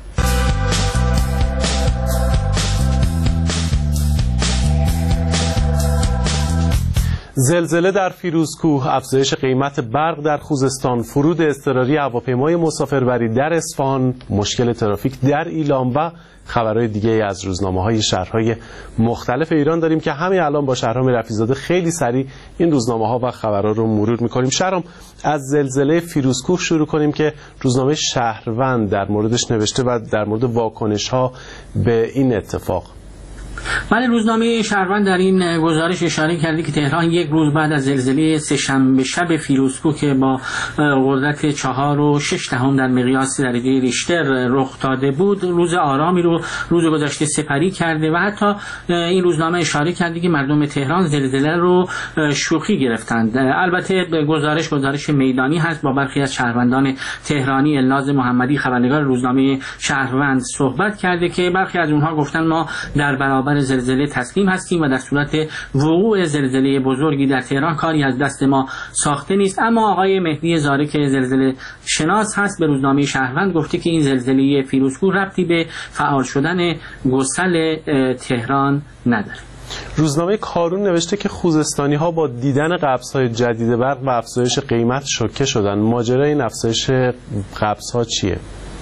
زلزله در فیروزکوه، افزایش قیمت برق در خوزستان، فرود اضطراری هواپیمای مسافربری در اصفهان، مشکل ترافیک در ایلام و خبرهای دیگه از روزنامه‌های شهرهای مختلف ایران داریم که همین الان با شهرام رفیع‌زاده خیلی سریع این روزنامه‌ها و خبرها رو مرور می‌کنیم. شهرام، از زلزله فیروزکوه شروع کنیم که روزنامه شهروند در موردش نوشته و در مورد واکنش‌ها به این اتفاق. بله، روزنامه شهروند در این گزارش اشاره کرده که تهران یک روز بعد از زلزله سه‌شنبه شب فیروزکوه که با قدرت 4.6 در مقیاس درجه ریشتر رخ داده بود، روز آرامی رو روز گذشته سپری کرده و حتی این روزنامه اشاره کرده که مردم تهران زلزله رو شوخی گرفتند. البته گزارش میدانی هست. با برخی از شهروندان تهرانی الناز محمدی خبرنگار روزنامه شهروند صحبت کرده که برخی از اونها گفتن ما در برابر زلزله تسلیم هستیم و در صورت وقوع زلزله بزرگی در تهران کاری از دست ما ساخته نیست. اما آقای مهدی زاره که زلزله شناس هست به روزنامه شهروند گفته که این زلزله فیروزکوه ربطی به فعال شدن گسل تهران نداره. روزنامه کارون نوشته که خوزستانی‌ها با دیدن قبض‌های جدید برق و افزایش قیمت شوکه شدن. ماجرای این افزایش قبض‌ها چیه؟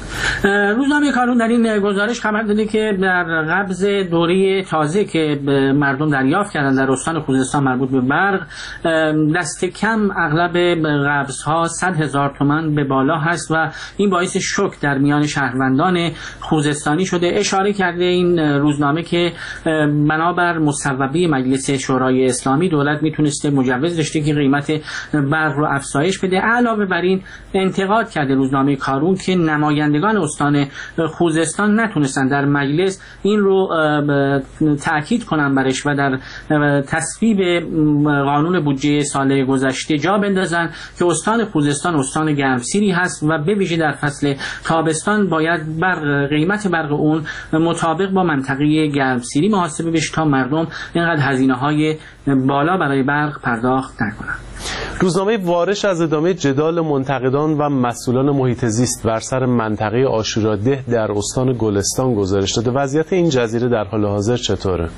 روزنامه کارون در این گزارش خبر داده که در قبض دوره تازه که مردم دریافت کردن در استان خوزستان مربوط به برق، دست کم اغلب قبض‌ها 100,000 تومان به بالا هست و این باعث شوک در میان شهروندان خوزستانی شده. اشاره کرده این روزنامه که بنابر مصوبه مجلس شورای اسلامی دولت میتونسته مجوز داشته که قیمت برق رو افزایش بده. علاوه بر این انتقاد کرده روزنامه کارون که نمایندگان استان خوزستان نتونستن در مجلس این رو تأکید کنن برش و در تصویب قانون بودجه سال گذشته جا بندازن که استان خوزستان استان گرمسیری هست و به ویژه در فصل تابستان باید قیمت برق اون مطابق با منطقه گرمسیری محاسبه بشه تا مردم اینقدر هزینه‌های بالا برای برق پرداخت نکنن. روزنامه وارش از ادامه جدال منتقدان و مسئولان محیط زیست بر سر منطقه عاشوراده در استان گلستان گزارش داده. وضعیت این جزیره در حال حاضر چطوره؟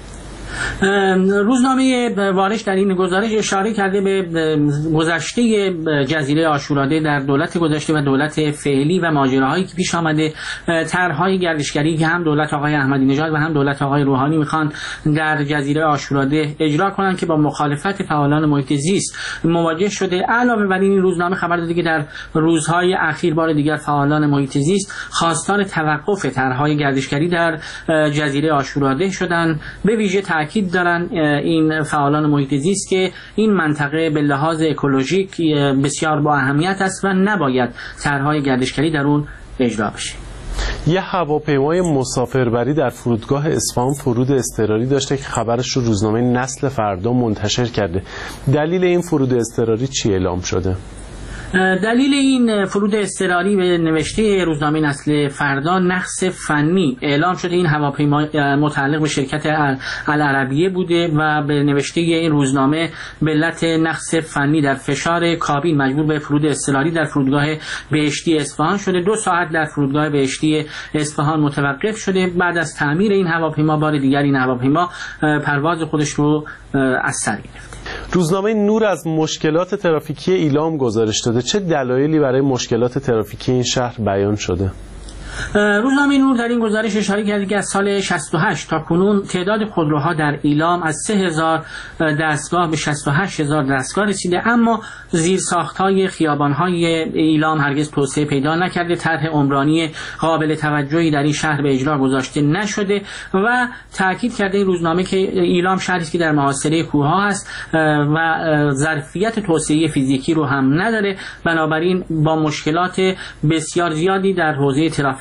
روزنامه وارش در این گزارش اشاره کرده به گذشته جزیره عاشوراده در دولت گذشته و دولت فعلی و ماجراهایی که پیش آمده. طرحهای گردشگری که هم دولت آقای احمدی نژاد و هم دولت آقای روحانی میخوان در جزیره عاشوراده اجرا کنند که با مخالفت فعالان محیط زیست مواجه شده. علاوه بر این روزنامه خبر داده که در روزهای اخیر بار دیگر فعالان محیط زیست خواستار توقف طرحهای گردشگری در جزیره عاشوراده شدند. به ویژه تأکید دارن این فعالان محیط زیست که این منطقه به لحاظ اکولوژیک بسیار با اهمیت است و نباید طرحهای گردشگری در اون اجرا بشه. یه هواپیمای مسافربری در فرودگاه اصفهان فرود اضطراری داشته که خبرش رو روزنامه نسل فردا منتشر کرده. دلیل این فرود اضطراری چی اعلام شده؟ دلیل این فرود اضطراری به نوشته روزنامه نسل فردا نقص فنی اعلام شده. این هواپیما متعلق به شرکت العربیه بوده و به نوشته این روزنامه به علت نقص فنی در فشار کابین مجبور به فرود اضطراری در فرودگاه بهشتی اصفهان شده. 2 ساعت در فرودگاه بهشتی اصفهان متوقف شده. بعد از تعمیر این هواپیما بار دیگر این هواپیما پرواز خودش رو از سر گرفت. روزنامه نور از مشکلات ترافیکی ایلام گزارش داده. چه دلایلی برای مشکلات ترافیکی این شهر بیان شده؟ روزنامه نور در این گزارش اشاره کرده که از سال 68 تا کنون تعداد خودروها در ایلام از 3,000 دستگاه به 68,000 دستگاه رسیده، اما زیرساخت‌های خیابان‌های ایلام هرگز توسعه پیدا نکرده. طرح عمرانی قابل توجهی در این شهر به اجرا گذاشته نشده و تاکید کرده این روزنامه که ایلام شهری است که در محاصره کوه‌ها است و ظرفیت توسعه فیزیکی رو هم نداره. بنابراین با مشکلات بسیار زیادی در حوزه ترافیک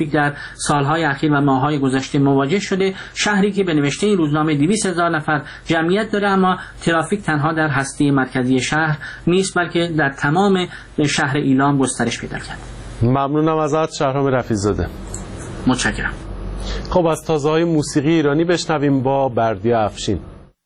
ترافیک در سالهای اخیر و ماههای گذشته مواجه شده. شهری که به نوشته این روزنامه 200,000 نفر جمعیت داره، اما ترافیک تنها در هسته مرکزی شهر نیست، بلکه در تمام شهر ایلام گسترش پیدا کرد. ممنونم ازت شهرام رفیع‌زاده. متشکرم. خب از تازه‌های موسیقی ایرانی بشنویم با بردیا افشین.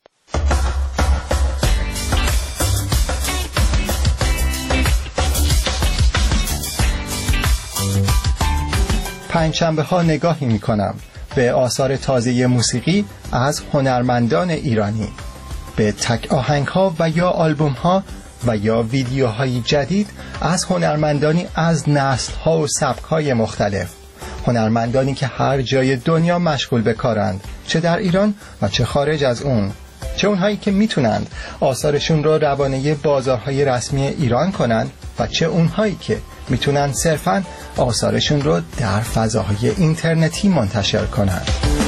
پنجشنبه ها نگاهی می کنم به آثار تازه موسیقی از هنرمندان ایرانی، به تک آهنگ ها و یا آلبوم ها و یا ویدیوهای جدید از هنرمندانی از نسل ها و سبک های مختلف، هنرمندانی که هر جای دنیا مشغول به کارند، چه در ایران و چه خارج از اون، چه اونهایی که میتونند آثارشون رو روانه بازارهای رسمی ایران کنند و چه اونهایی که میتونن صرفاً آثارشون رو در فضاهای اینترنتی منتشر کنند.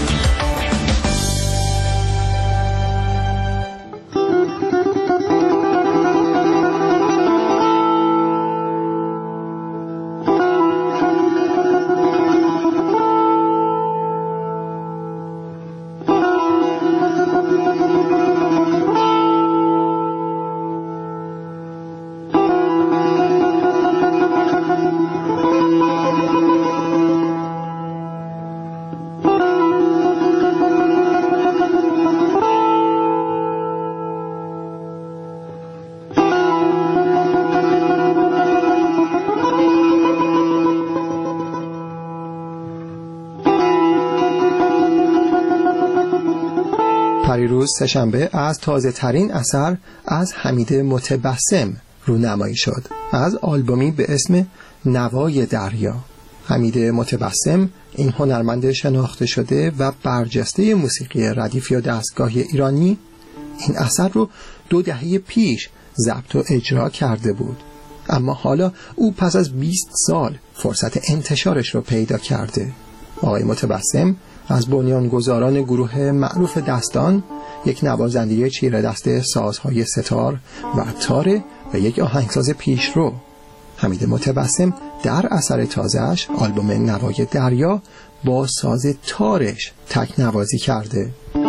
پریروز سه‌شنبه از تازه ترین اثر از حمید متبسم رونمایی شد از آلبومی به اسم نوای دریا. حمید متبسم این هنرمند شناخته شده و برجسته موسیقی ردیف یا دستگاهی ایرانی این اثر رو 2 دهه پیش ضبط و اجرا کرده بود، اما حالا او پس از 20 سال فرصت انتشارش رو پیدا کرده. آقای متبسم از بنیانگذاران گروه معروف دستان، یک نوازنده چیره دست سازهای ستار و تاره و یک آهنگساز پیشرو. حمید متبسم در اثر تازه‌اش آلبوم نوای دریا با ساز تارش تک نوازی کرده.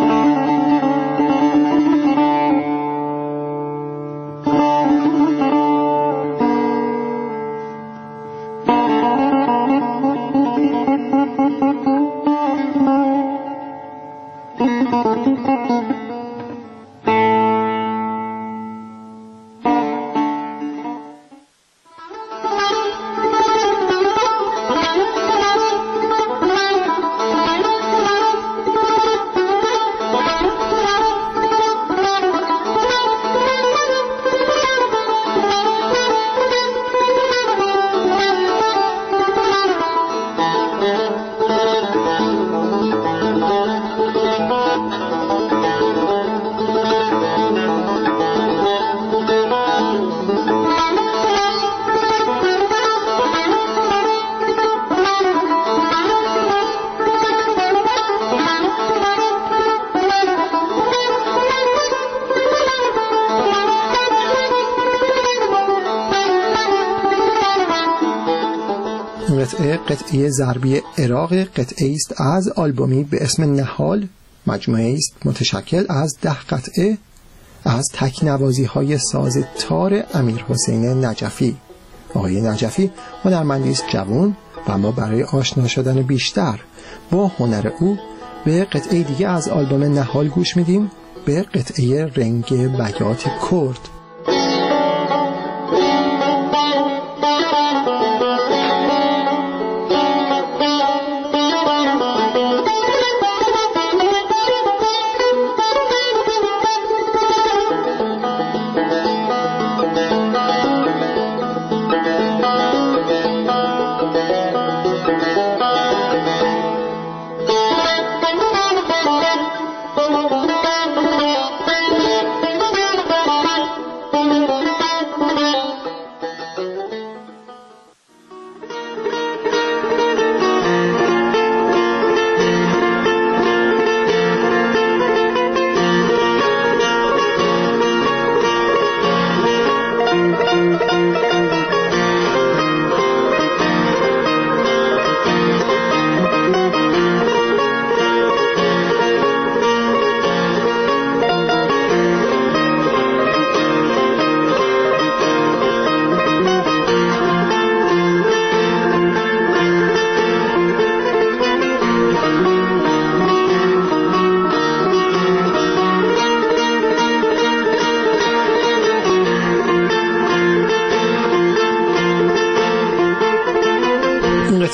قطعه ضربی عراق قطعه است از آلبومی به اسم نهال، مجموعه است متشکل از 10 قطعه از تکنوازی های ساز تار امیر حسین نجفی. آقای نجفی هنرمندی است جوان و ما برای آشنا شدن بیشتر با هنر او به قطعه دیگه از آلبوم نهال گوش میدیم، به قطعه رنگ بیات کرد.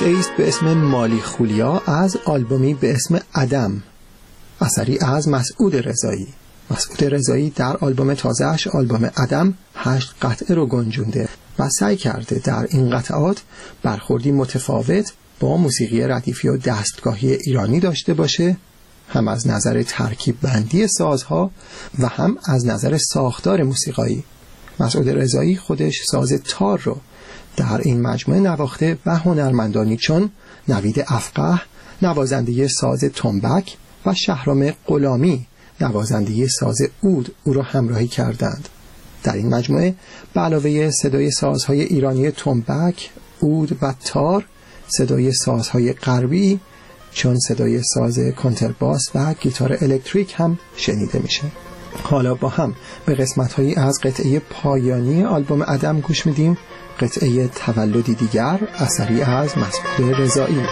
قطعه است به اسم مالی خولیا از آلبومی به اسم عدم، اثری از مسعود رضایی. مسعود رضایی در آلبوم تازه‌اش آلبوم عدم 8 قطعه رو گنجونده و سعی کرده در این قطعات برخوردی متفاوت با موسیقی ردیفی و دستگاهی ایرانی داشته باشه، هم از نظر ترکیب بندی سازها و هم از نظر ساختار موسیقایی. مسعود رضایی خودش ساز تار رو در این مجموعه نواخته و هنرمندانی چون نوید افقه نوازنده ساز تنبک و شهرام غلامی نوازنده ساز عود او را همراهی کردند. در این مجموعه به علاوه صدای سازهای ایرانی تنبک، عود و تار، صدای سازهای غربی چون صدای ساز کنترباس و گیتار الکتریک هم شنیده میشه. حالا با هم به قسمت‌هایی از قطعه پایانی آلبوم عدم گوش میدیم. قطعه تولدی دیگر اثری از مسعود رضایی.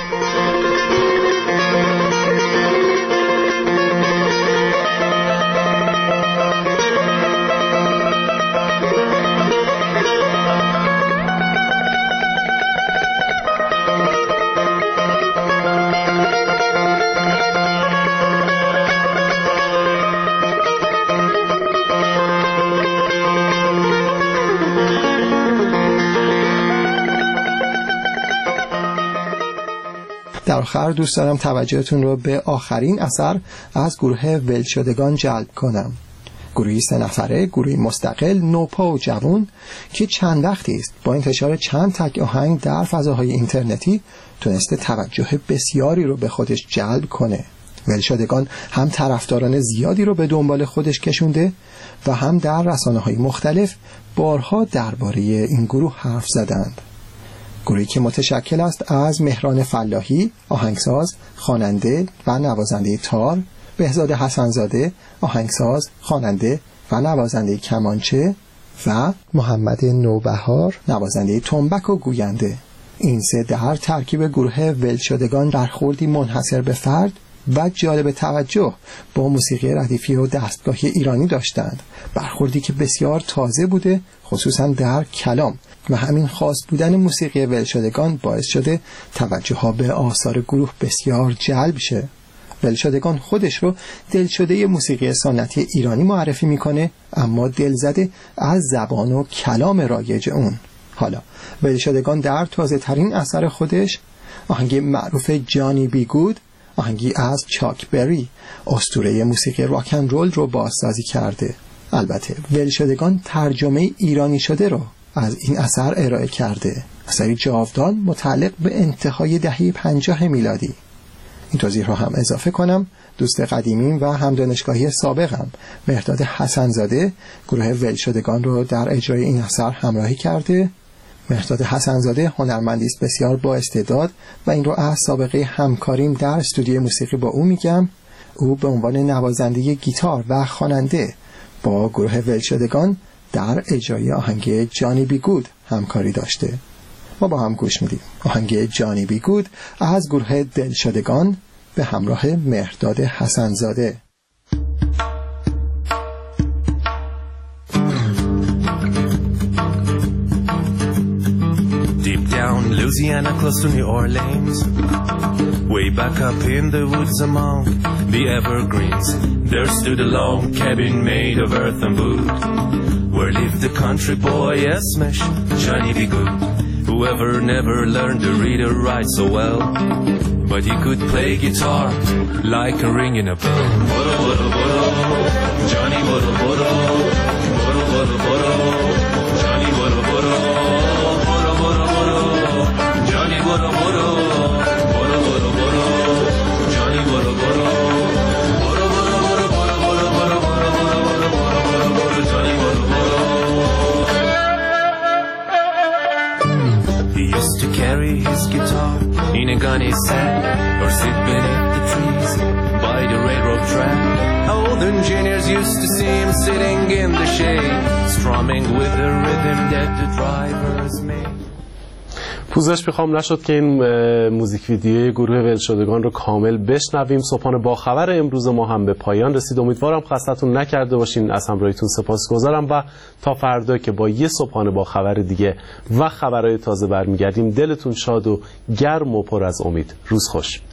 در آخر دوست دارم توجهتون رو به آخرین اثر از گروه ولشدگان جلب کنم. گروهی 3 نفره، گروهی مستقل، نوپا و جوان که چند وقتی است با انتشار چند تک آهنگ در فضاهای اینترنتی تونسته توجه بسیاری رو به خودش جلب کنه. ولشدگان هم طرفداران زیادی رو به دنبال خودش کشونده و هم در رسانه‌های مختلف بارها درباره این گروه حرف زدند. گروهی که متشکل است از مهران فلاحی، آهنگساز، خواننده و نوازنده تار، بهزاد حسن‌زاده، آهنگساز، خواننده و نوازنده کمانچه و محمد نوبهار، نوازنده تنبک و گوینده. این 3 در ترکیب گروه ولشدگان برخوردی منحصر به فرد و جالب توجه با موسیقی ردیفی و دستگاهی ایرانی داشتند. برخوردی که بسیار تازه بوده، خصوصا در کلام، و همین خاص بودن موسیقی ولشدگان باعث شده توجه ها به آثار گروه بسیار جلب شه. ولشدگان خودش رو دلشده موسیقی سنتی ایرانی معرفی میکنه، اما دلزده از زبان و کلام رایج اون. حالا ولشدگان در تازه ترین اثر خودش آهنگ معروف جانی بی گود، آهنگی از چاک بری، اسطوره موسیقی راک اند رول رو بازسازی کرده. البته ولشدگان ترجمه ایرانی شده رو از این اثر ارائه کرده، اثری جاودان متعلق به انتهای دهه 50 میلادی. این توضیح رو هم اضافه کنم، دوست قدیمیم و هم دانشگاهی سابقم مهرداد حسن‌زاده گروه ولشدگان رو در اجرای این اثر همراهی کرده. مهرداد حسن‌زاده هنرمندی است بسیار با استعداد و این رو از سابقه همکاریم در استودیوی موسیقی با او میگم. او به عنوان نوازنده گیتار و خواننده با گروه ولشدگان در اجرای آهنگ جانی بی گود همکاری داشته. ما با هم گوش میدیم آهنگ جانی بی گود از گروه دلشدگان به همراه مهرداد حسن‌زاده. Deep down Louisiana, close to New Orleans, way back up in the woods among the evergreens, there stood a log cabin made of earth and wood, where lived the country boy Esmesh, Johnny B. Good, whoever never learned to read or write so well, but he could play guitar like a ring in a bell. Boro, boro, boro, Johnny boro, boro, boro, boro, boro, Johnny boro, boro, boro, boro, boro, Johnny boro, boro, boro, boro, boro, Johnny boro, boro, boro, boro, boro, boro, boro, boro, boro, boro, boro, Johnny boro, boro. He used to carry his guitar in a gunny sack or sit beneath the trees by the railroad track. All the engineers used to see him sitting in the shade, strumming with the rhythm that the drivers made. پوزش میخوام نشد که این موزیک ویدیوی گروه ولشدگان رو کامل بشنویم. صبحانه با خبر امروز ما هم به پایان رسید. امیدوارم خستتون نکرده باشین. از همراهیتون سپاسگزارم و تا فردا که با یه صبحانه با خبر دیگه و خبرهای تازه برمیگردیم. دلتون شاد و گرم و پر از امید. روز خوش.